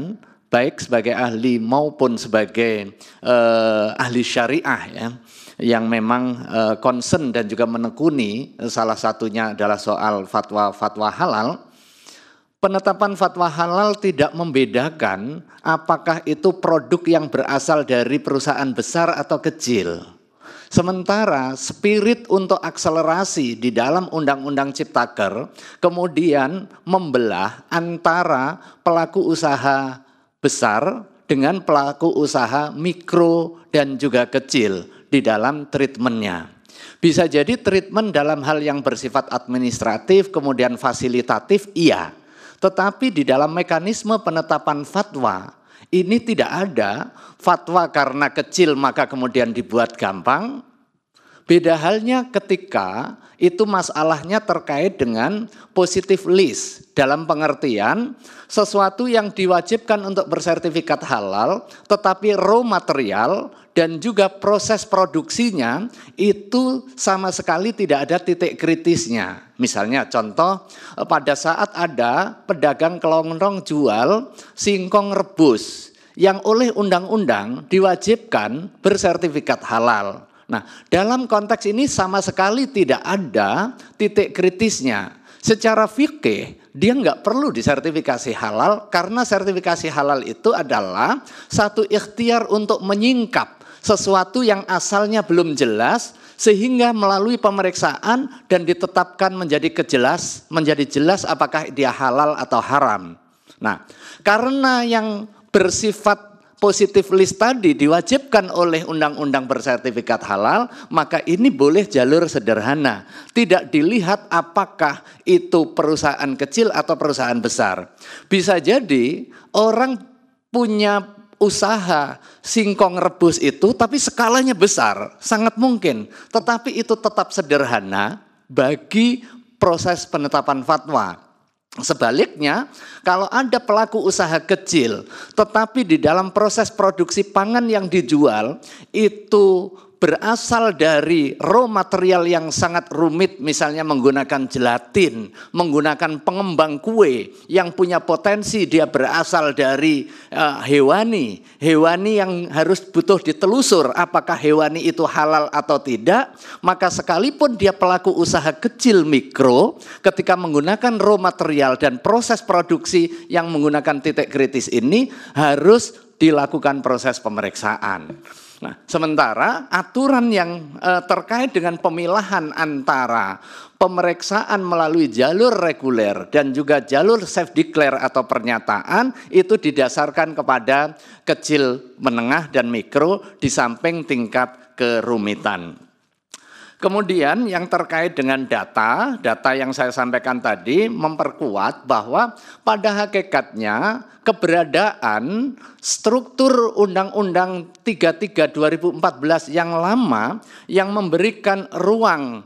baik sebagai ahli maupun sebagai ahli syariah ya, yang memang concern dan juga menekuni, salah satunya adalah soal fatwa halal. Penetapan fatwa halal tidak membedakan apakah itu produk yang berasal dari perusahaan besar atau kecil. Sementara spirit untuk akselerasi di dalam Undang-Undang Ciptaker kemudian membelah antara pelaku usaha besar dengan pelaku usaha mikro dan juga kecil di dalam treatmentnya. Bisa jadi treatment dalam hal yang bersifat administratif kemudian fasilitatif, iya. Tetapi di dalam mekanisme penetapan fatwa, ini tidak ada fatwa karena kecil maka kemudian dibuat gampang. Beda halnya ketika itu masalahnya terkait dengan positive list. Dalam pengertian sesuatu yang diwajibkan untuk bersertifikat halal, tetapi raw material dan juga proses produksinya itu sama sekali tidak ada titik kritisnya. Misalnya contoh, pada saat ada pedagang kelongrong jual singkong rebus yang oleh undang-undang diwajibkan bersertifikat halal. Nah, dalam konteks ini sama sekali tidak ada titik kritisnya. Secara fikih dia nggak perlu disertifikasi halal karena sertifikasi halal itu adalah satu ikhtiar untuk menyingkap sesuatu yang asalnya belum jelas sehingga melalui pemeriksaan dan ditetapkan menjadi jelas apakah dia halal atau haram. Nah, karena yang bersifat positif list tadi diwajibkan oleh undang-undang bersertifikat halal, maka ini boleh jalur sederhana. Tidak dilihat apakah itu perusahaan kecil atau perusahaan besar. Bisa jadi orang punya usaha singkong rebus itu tapi skalanya besar, sangat mungkin. Tetapi itu tetap sederhana bagi proses penetapan fatwa. Sebaliknya, kalau ada pelaku usaha kecil, tetapi di dalam proses produksi pangan yang dijual itu berasal dari raw material yang sangat rumit, misalnya menggunakan gelatin, menggunakan pengembang kue yang punya potensi dia berasal dari hewani yang harus butuh ditelusur apakah hewani itu halal atau tidak, maka sekalipun dia pelaku usaha kecil mikro, ketika menggunakan raw material dan proses produksi yang menggunakan titik kritis ini harus dilakukan proses pemeriksaan. Nah, sementara aturan yang terkait dengan pemilahan antara pemeriksaan melalui jalur reguler dan juga jalur self declare atau pernyataan itu didasarkan kepada kecil, menengah, dan mikro di samping tingkat kerumitan. Kemudian yang terkait dengan data yang saya sampaikan tadi memperkuat bahwa pada hakikatnya keberadaan struktur Undang-Undang 33 2014 yang lama yang memberikan ruang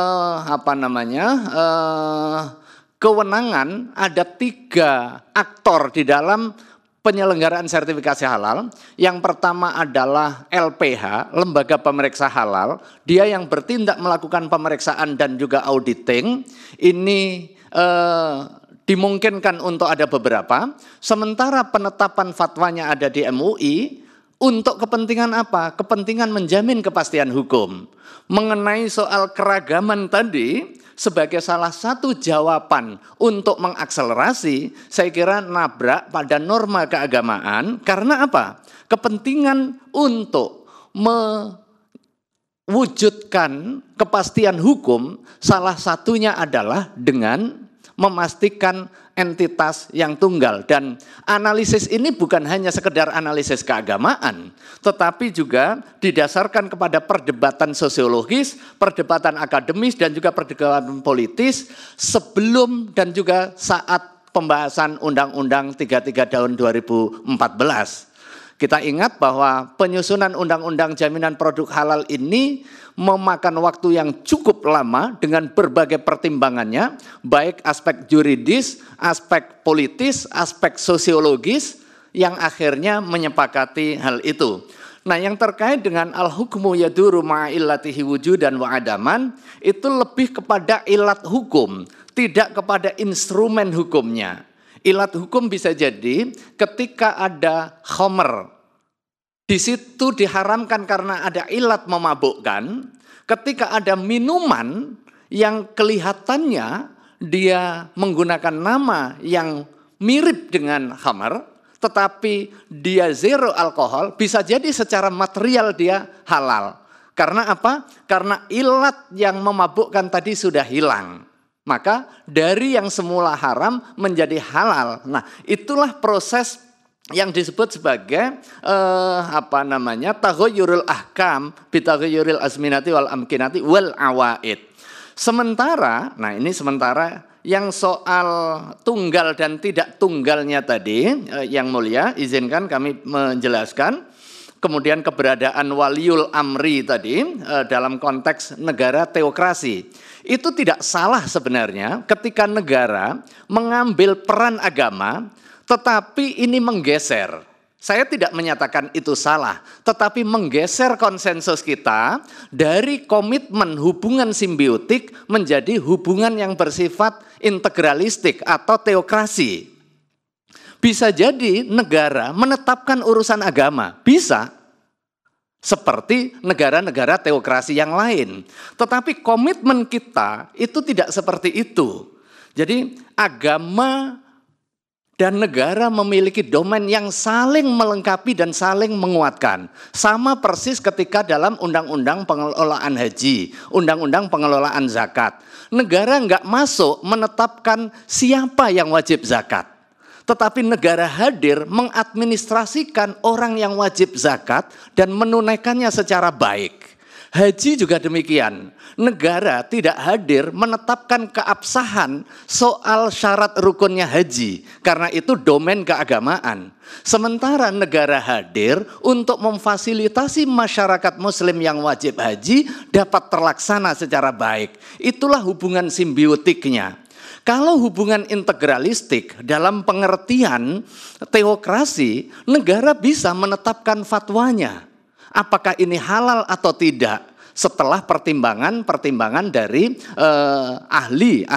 kewenangan ada 3 aktor di dalam penyelenggaraan sertifikasi halal. Yang pertama adalah LPH, Lembaga Pemeriksa Halal. Dia yang bertindak melakukan pemeriksaan dan juga auditing. Ini dimungkinkan untuk ada beberapa. Sementara penetapan fatwanya ada di MUI. Untuk kepentingan apa? Kepentingan menjamin kepastian hukum. Mengenai soal keragaman tadi, sebagai salah satu jawaban untuk mengakselerasi, saya kira nabrak pada norma keagamaan. Karena apa? Kepentingan untuk mewujudkan kepastian hukum salah satunya adalah dengan memastikan entitas yang tunggal. Dan analisis ini bukan hanya sekedar analisis keagamaan, tetapi juga didasarkan kepada perdebatan sosiologis, perdebatan akademis, dan juga perdebatan politis sebelum dan juga saat pembahasan Undang-Undang 33 tahun 2014. Kita ingat bahwa penyusunan Undang-Undang Jaminan Produk Halal ini memakan waktu yang cukup lama dengan berbagai pertimbangannya, baik aspek juridis, aspek politis, aspek sosiologis, yang akhirnya menyepakati hal itu. Nah, yang terkait dengan al-hukmu yaduru ma'illatihi wujudan wa adaman, itu lebih kepada ilat hukum, tidak kepada instrumen hukumnya. Ilat hukum bisa jadi ketika ada khomer, di situ diharamkan karena ada ilat memabukkan. Ketika ada minuman yang kelihatannya dia menggunakan nama yang mirip dengan khamar, tetapi dia zero alkohol, bisa jadi secara material dia halal. Karena apa? Karena ilat yang memabukkan tadi sudah hilang. Maka dari yang semula haram menjadi halal. Nah, itulah proses yang disebut sebagai taghayyurul ahkam bitaghayyuril azminati wal amkinati wal awaid. Sementara yang soal tunggal dan tidak tunggalnya tadi, yang mulia izinkan kami menjelaskan. Kemudian keberadaan waliul amri tadi dalam konteks negara teokrasi. Itu tidak salah sebenarnya ketika negara mengambil peran agama, tetapi ini menggeser. Saya tidak menyatakan itu salah, tetapi menggeser konsensus kita dari komitmen hubungan simbiotik menjadi hubungan yang bersifat integralistik atau teokrasi. Bisa jadi negara menetapkan urusan agama, bisa. Seperti negara-negara teokrasi yang lain. Tetapi komitmen kita itu tidak seperti itu. Jadi agama dan negara memiliki domain yang saling melengkapi dan saling menguatkan. Sama persis ketika dalam undang-undang pengelolaan haji, undang-undang pengelolaan zakat. Negara nggak masuk menetapkan siapa yang wajib zakat. Tetapi negara hadir mengadministrasikan orang yang wajib zakat dan menunaikannya secara baik. Haji juga demikian. Negara tidak hadir menetapkan keabsahan soal syarat rukunnya haji. Karena itu domain keagamaan. Sementara negara hadir untuk memfasilitasi masyarakat muslim yang wajib haji dapat terlaksana secara baik. Itulah hubungan simbiotiknya. Kalau hubungan integralistik dalam pengertian teokrasi, negara bisa menetapkan fatwanya. Apakah ini halal atau tidak? Setelah pertimbangan dari ahli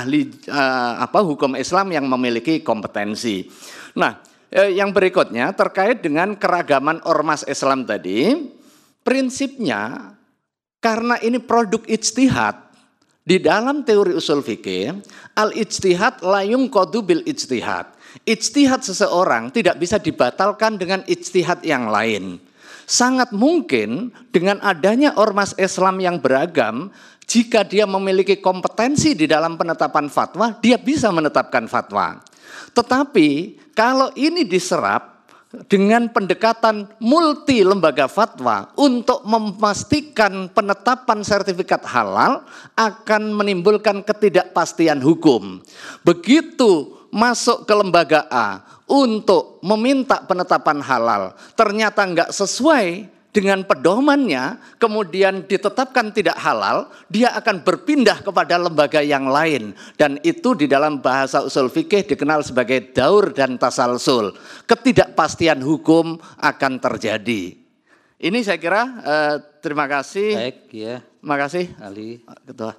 hukum Islam yang memiliki kompetensi. Nah, yang berikutnya terkait dengan keragaman ormas Islam tadi, prinsipnya karena ini produk ijtihad. Di dalam teori usul fikih, al-ijtihad la yunqadu bil ijtihad. Ijtihad seseorang tidak bisa dibatalkan dengan ijtihad yang lain. Sangat mungkin dengan adanya ormas Islam yang beragam, jika dia memiliki kompetensi di dalam penetapan fatwa, dia bisa menetapkan fatwa. Tetapi kalau ini diserap dengan pendekatan multi lembaga fatwa untuk memastikan penetapan sertifikat halal akan menimbulkan ketidakpastian hukum. Begitu masuk ke lembaga A untuk meminta penetapan halal, ternyata enggak sesuai dengan pedomannya, kemudian ditetapkan tidak halal, dia akan berpindah kepada lembaga yang lain. Dan itu di dalam bahasa usul fikih dikenal sebagai daur dan tasalsul. Ketidakpastian hukum akan terjadi. Ini saya kira, terima kasih. Baik, ya. Terima kasih, Ali. Ketua.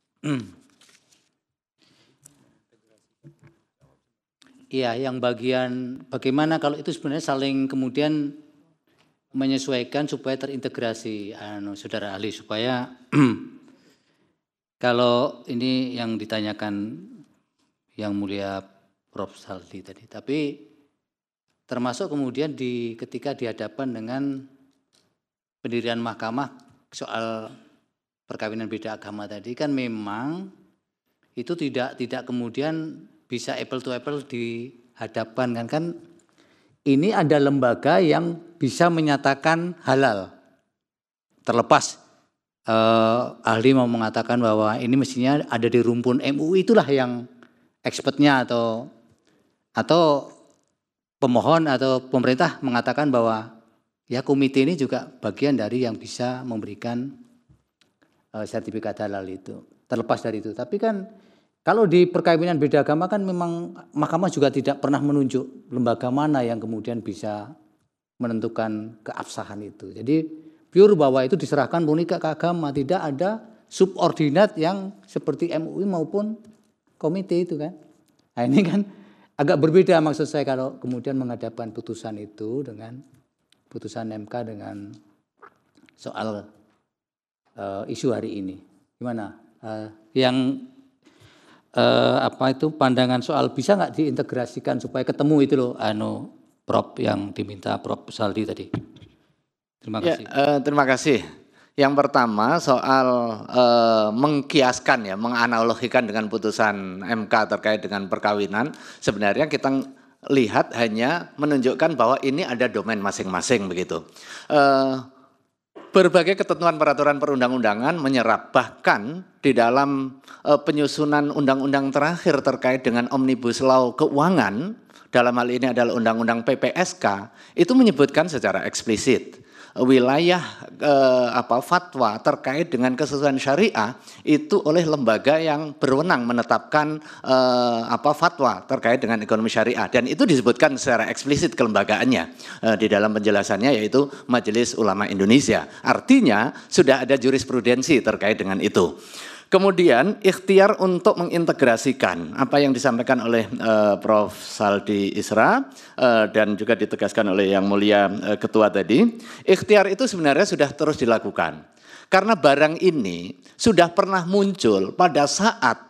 Iya, yang bagian bagaimana kalau itu sebenarnya saling kemudian menyesuaikan supaya terintegrasi, saudara ahli, supaya kalau ini yang ditanyakan yang mulia Prof. Saldi tadi, tapi termasuk kemudian ketika dihadapkan dengan pendirian mahkamah soal perkawinan beda agama tadi, kan memang itu tidak kemudian bisa apple to apple dihadapkan kan ini ada lembaga yang bisa menyatakan halal. Terlepas ahli mau mengatakan bahwa ini mestinya ada di rumpun MUI, itulah yang expertnya atau pemohon atau pemerintah mengatakan bahwa ya komite ini juga bagian dari yang bisa memberikan sertifikat halal itu. Terlepas dari itu, tapi kan kalau di perkawinan beda agama kan memang mahkamah juga tidak pernah menunjuk lembaga mana yang kemudian bisa menentukan keabsahan itu. Jadi pure bahwa itu diserahkan murni ke agama, tidak ada subordinat yang seperti MUI maupun komite itu kan. Nah ini kan agak berbeda maksud saya kalau kemudian menghadapkan putusan itu dengan putusan MK dengan soal isu hari ini. Gimana? Pandangan soal bisa nggak diintegrasikan supaya ketemu itu loh, Prof yang diminta Prof Saldi tadi. Terima kasih. Terima kasih. Yang pertama soal mengkiaskan ya, menganalogikan dengan putusan MK terkait dengan perkawinan, sebenarnya kita lihat hanya menunjukkan bahwa ini ada domain masing-masing begitu. Berbagai ketentuan peraturan perundang-undangan menyerap, bahkan di dalam penyusunan undang-undang terakhir terkait dengan Omnibus Law keuangan, dalam hal ini adalah undang-undang PPSK, itu menyebutkan secara eksplisit wilayah fatwa terkait dengan kesesuaian syariah itu oleh lembaga yang berwenang menetapkan fatwa terkait dengan ekonomi syariah, dan itu disebutkan secara eksplisit kelembagaannya di dalam penjelasannya, yaitu Majelis Ulama Indonesia. Artinya sudah ada jurisprudensi terkait dengan itu. Kemudian ikhtiar untuk mengintegrasikan apa yang disampaikan oleh Prof. Saldi Isra dan juga ditegaskan oleh Yang Mulia Ketua tadi, ikhtiar itu sebenarnya sudah terus dilakukan. Karena barang ini sudah pernah muncul pada saat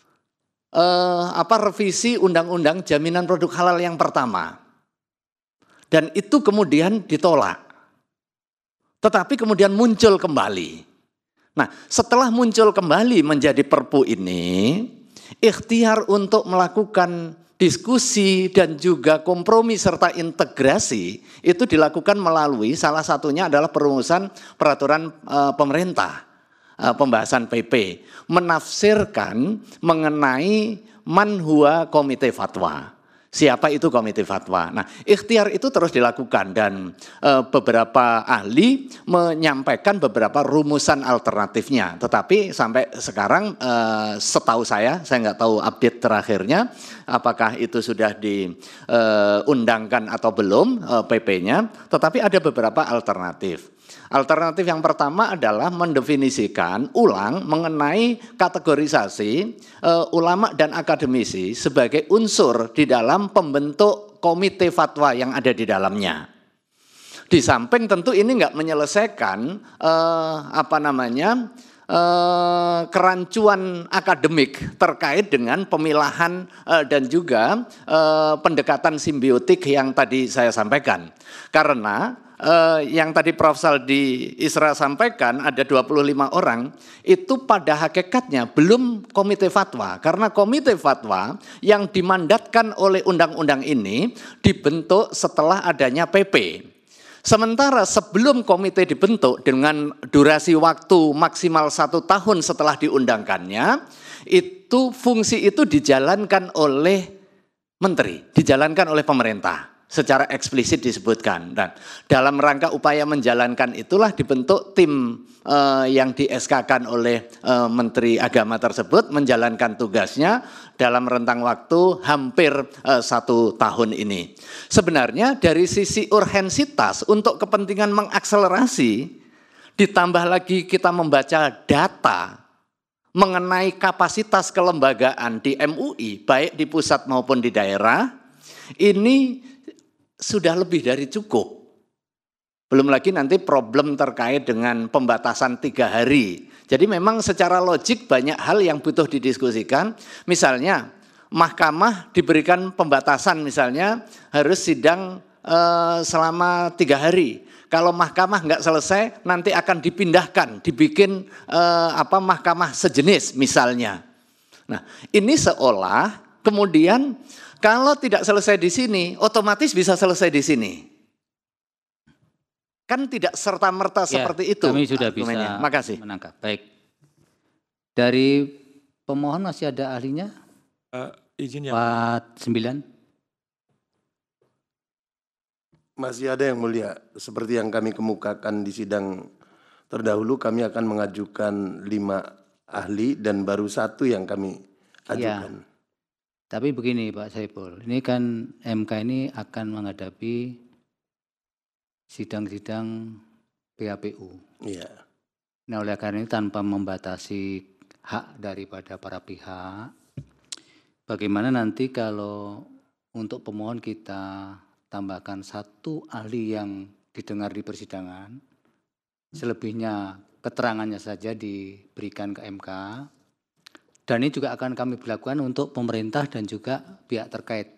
revisi Undang-Undang Jaminan Produk Halal yang pertama. Dan itu kemudian ditolak. Tetapi kemudian muncul kembali. Nah, setelah muncul kembali menjadi Perpu ini, ikhtiar untuk melakukan diskusi dan juga kompromi serta integrasi itu dilakukan melalui salah satunya adalah perumusan peraturan pemerintah, pembahasan PP, menafsirkan mengenai man huwa komite fatwa. Siapa itu komite fatwa? Nah, ikhtiar itu terus dilakukan dan beberapa ahli menyampaikan beberapa rumusan alternatifnya. Tetapi sampai sekarang setahu saya nggak tahu update terakhirnya, apakah itu sudah diundangkan atau belum PP-nya, tetapi ada beberapa alternatif. Alternatif yang pertama adalah mendefinisikan ulang mengenai kategorisasi ulama dan akademisi sebagai unsur di dalam pembentuk komite fatwa yang ada di dalamnya. Di samping tentu ini nggak menyelesaikan kerancuan akademik terkait dengan pemilahan dan juga pendekatan simbiotik yang tadi saya sampaikan. Karena yang tadi Prof. Saldi Isra sampaikan ada 25 orang, itu pada hakikatnya belum komite fatwa. Karena komite fatwa yang dimandatkan oleh undang-undang ini dibentuk setelah adanya PP. Sementara sebelum komite dibentuk dengan durasi waktu maksimal 1 tahun setelah diundangkannya, itu fungsi itu dijalankan oleh menteri, dijalankan oleh pemerintah. Secara eksplisit disebutkan, dan dalam rangka upaya menjalankan itulah dibentuk tim yang di-SK-kan oleh Menteri Agama tersebut menjalankan tugasnya dalam rentang waktu hampir 1 tahun ini. Sebenarnya dari sisi urgensitas untuk kepentingan mengakselerasi, ditambah lagi kita membaca data mengenai kapasitas kelembagaan di MUI, baik di pusat maupun di daerah, ini sudah lebih dari cukup. Belum lagi nanti problem terkait dengan pembatasan 3 hari. Jadi memang secara logik banyak hal yang butuh didiskusikan. Misalnya mahkamah diberikan pembatasan, misalnya harus sidang selama 3 hari. Kalau mahkamah nggak selesai nanti akan dipindahkan, dibikin mahkamah sejenis misalnya. Nah, ini seolah kemudian kalau tidak selesai di sini, otomatis bisa selesai di sini. Kan tidak serta-merta seperti itu. Kami sudah bisa Makasih. menangkap. Baik. Dari pemohon masih ada ahlinya? Izin yang 49. Masih ada yang mulia, seperti yang kami kemukakan di sidang terdahulu, kami akan mengajukan 5 ahli dan baru 1 yang kami ajukan. Ya. Tapi begini Pak Saiful, ini kan MK ini akan menghadapi sidang-sidang PHPU. Iya. Nah oleh karena ini tanpa membatasi hak daripada para pihak, bagaimana nanti kalau untuk pemohon kita tambahkan 1 ahli yang didengar di persidangan, selebihnya keterangannya saja diberikan ke MK. Dan ini juga akan kami berlakukan untuk pemerintah dan juga pihak terkait.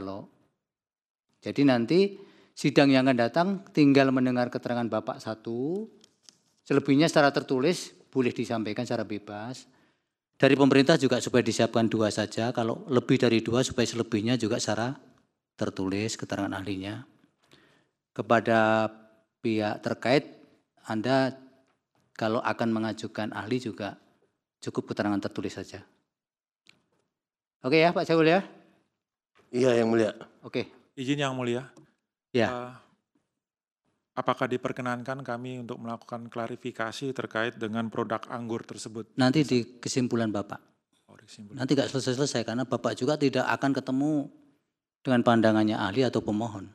Jadi nanti sidang yang akan datang tinggal mendengar keterangan Bapak 1, selebihnya secara tertulis boleh disampaikan secara bebas. Dari pemerintah juga supaya disiapkan 2 saja, kalau lebih dari 2 supaya selebihnya juga secara tertulis keterangan ahlinya. Kepada pihak terkait, Anda kalau akan mengajukan ahli juga cukup keterangan tertulis saja. Oke ya Pak Saul ya? Iya yang mulia. Oke. Izin yang mulia. Ya. Apakah diperkenankan kami untuk melakukan klarifikasi terkait dengan produk anggur tersebut? Nanti di kesimpulan Bapak. Nanti nggak selesai-selesai karena Bapak juga tidak akan ketemu dengan pandangannya ahli atau pemohon.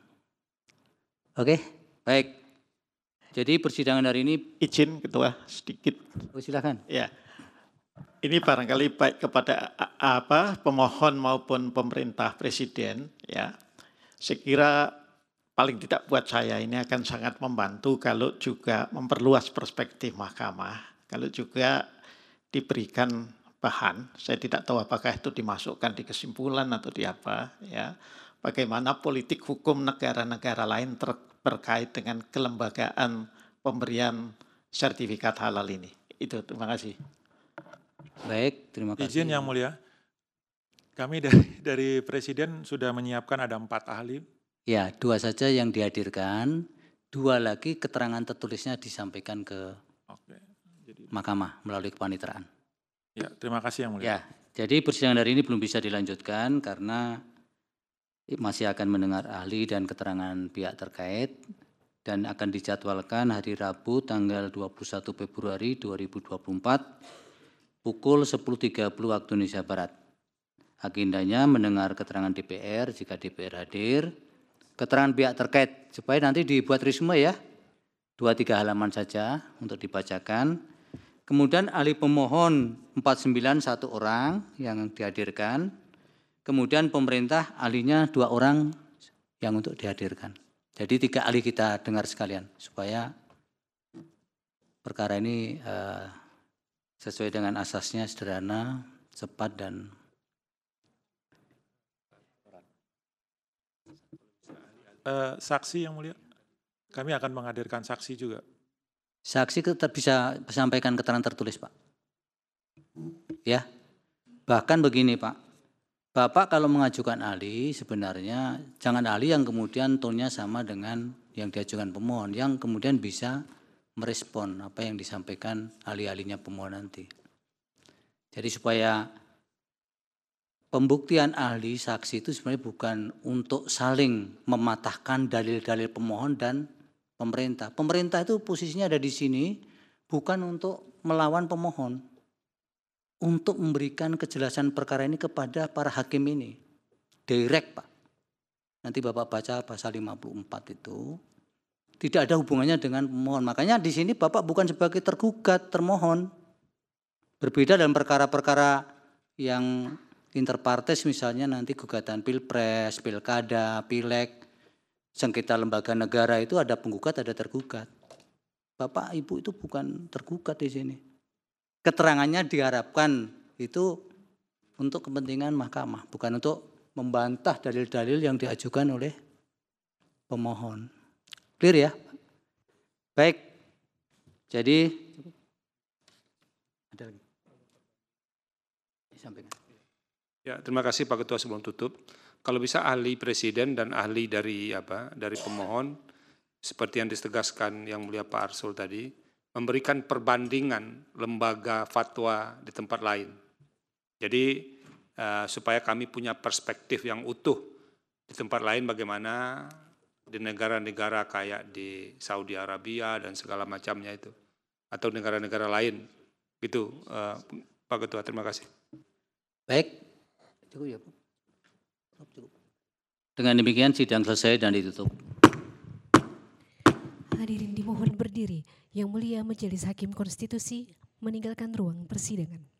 Oke, baik. Jadi persidangan hari ini... Izin Ketua sedikit. Oh, silakan. Ya, ini barangkali baik kepada pemohon maupun pemerintah presiden. Ya, saya kira paling tidak buat saya ini akan sangat membantu kalau juga memperluas perspektif mahkamah, kalau juga diberikan bahan. Saya tidak tahu apakah itu dimasukkan di kesimpulan atau di apa. Ya, bagaimana politik hukum negara-negara lain terkait dengan kelembagaan pemberian sertifikat halal ini. Itu, terima kasih. Baik, terima kasih. Izin yang mulia, kami dari Presiden sudah menyiapkan ada 4 ahli. Ya, 2 saja yang dihadirkan, 2 lagi keterangan tertulisnya disampaikan ke mahkamah melalui kepaniteraan. Ya, terima kasih yang mulia. Ya, jadi persidangan hari ini belum bisa dilanjutkan karena masih akan mendengar ahli dan keterangan pihak terkait dan akan dijadwalkan hari Rabu tanggal 21 Februari 2024 pukul 10.30 waktu Indonesia Barat. Agendanya mendengar keterangan DPR jika DPR hadir, keterangan pihak terkait supaya nanti dibuat resume ya, 2-3 halaman saja untuk dibacakan. Kemudian ahli pemohon 49 1 orang yang dihadirkan. Kemudian pemerintah ahlinya 2 orang yang untuk dihadirkan. Jadi 3 ahli kita dengar sekalian supaya perkara ini sesuai dengan asasnya sederhana, cepat dan saksi yang mulia, kami akan menghadirkan saksi juga. Saksi tetap bisa sampaikan keterangan tertulis, Pak. Ya, bahkan begini, Pak. Bapak kalau mengajukan ahli sebenarnya jangan ahli yang kemudian tonnya sama dengan yang diajukan pemohon, yang kemudian bisa merespon apa yang disampaikan ahli-ahlinya pemohon nanti. Jadi supaya pembuktian ahli saksi itu sebenarnya bukan untuk saling mematahkan dalil-dalil pemohon dan pemerintah. Pemerintah itu posisinya ada di sini bukan untuk melawan pemohon, untuk memberikan kejelasan perkara ini kepada para hakim ini. Direct, Pak. Nanti Bapak baca pasal 54 itu tidak ada hubungannya dengan pemohon. Makanya di sini Bapak bukan sebagai tergugat, termohon. Berbeda dalam perkara-perkara yang interpartes misalnya nanti gugatan pilpres, pilkada, pileg, sengketa lembaga negara itu ada penggugat, ada tergugat. Bapak Ibu itu bukan tergugat di sini. Keterangannya diharapkan itu untuk kepentingan mahkamah, bukan untuk membantah dalil-dalil yang diajukan oleh pemohon. Clear ya? Baik. Jadi ada lagi. Disampaikan. Ya, terima kasih Pak Ketua sebelum tutup. Kalau bisa ahli presiden dan ahli dari pemohon seperti yang ditegaskan yang mulia Pak Arsul tadi, memberikan perbandingan lembaga fatwa di tempat lain. Jadi supaya kami punya perspektif yang utuh di tempat lain bagaimana di negara-negara kayak di Saudi Arabia dan segala macamnya itu atau negara-negara lain. Gitu Pak Ketua, terima kasih. Baik. Cukup ya, Pak. Cukup. Dengan demikian sidang selesai dan ditutup. Hadirin dimohon berdiri. Yang mulia Majelis Hakim Konstitusi meninggalkan ruang persidangan.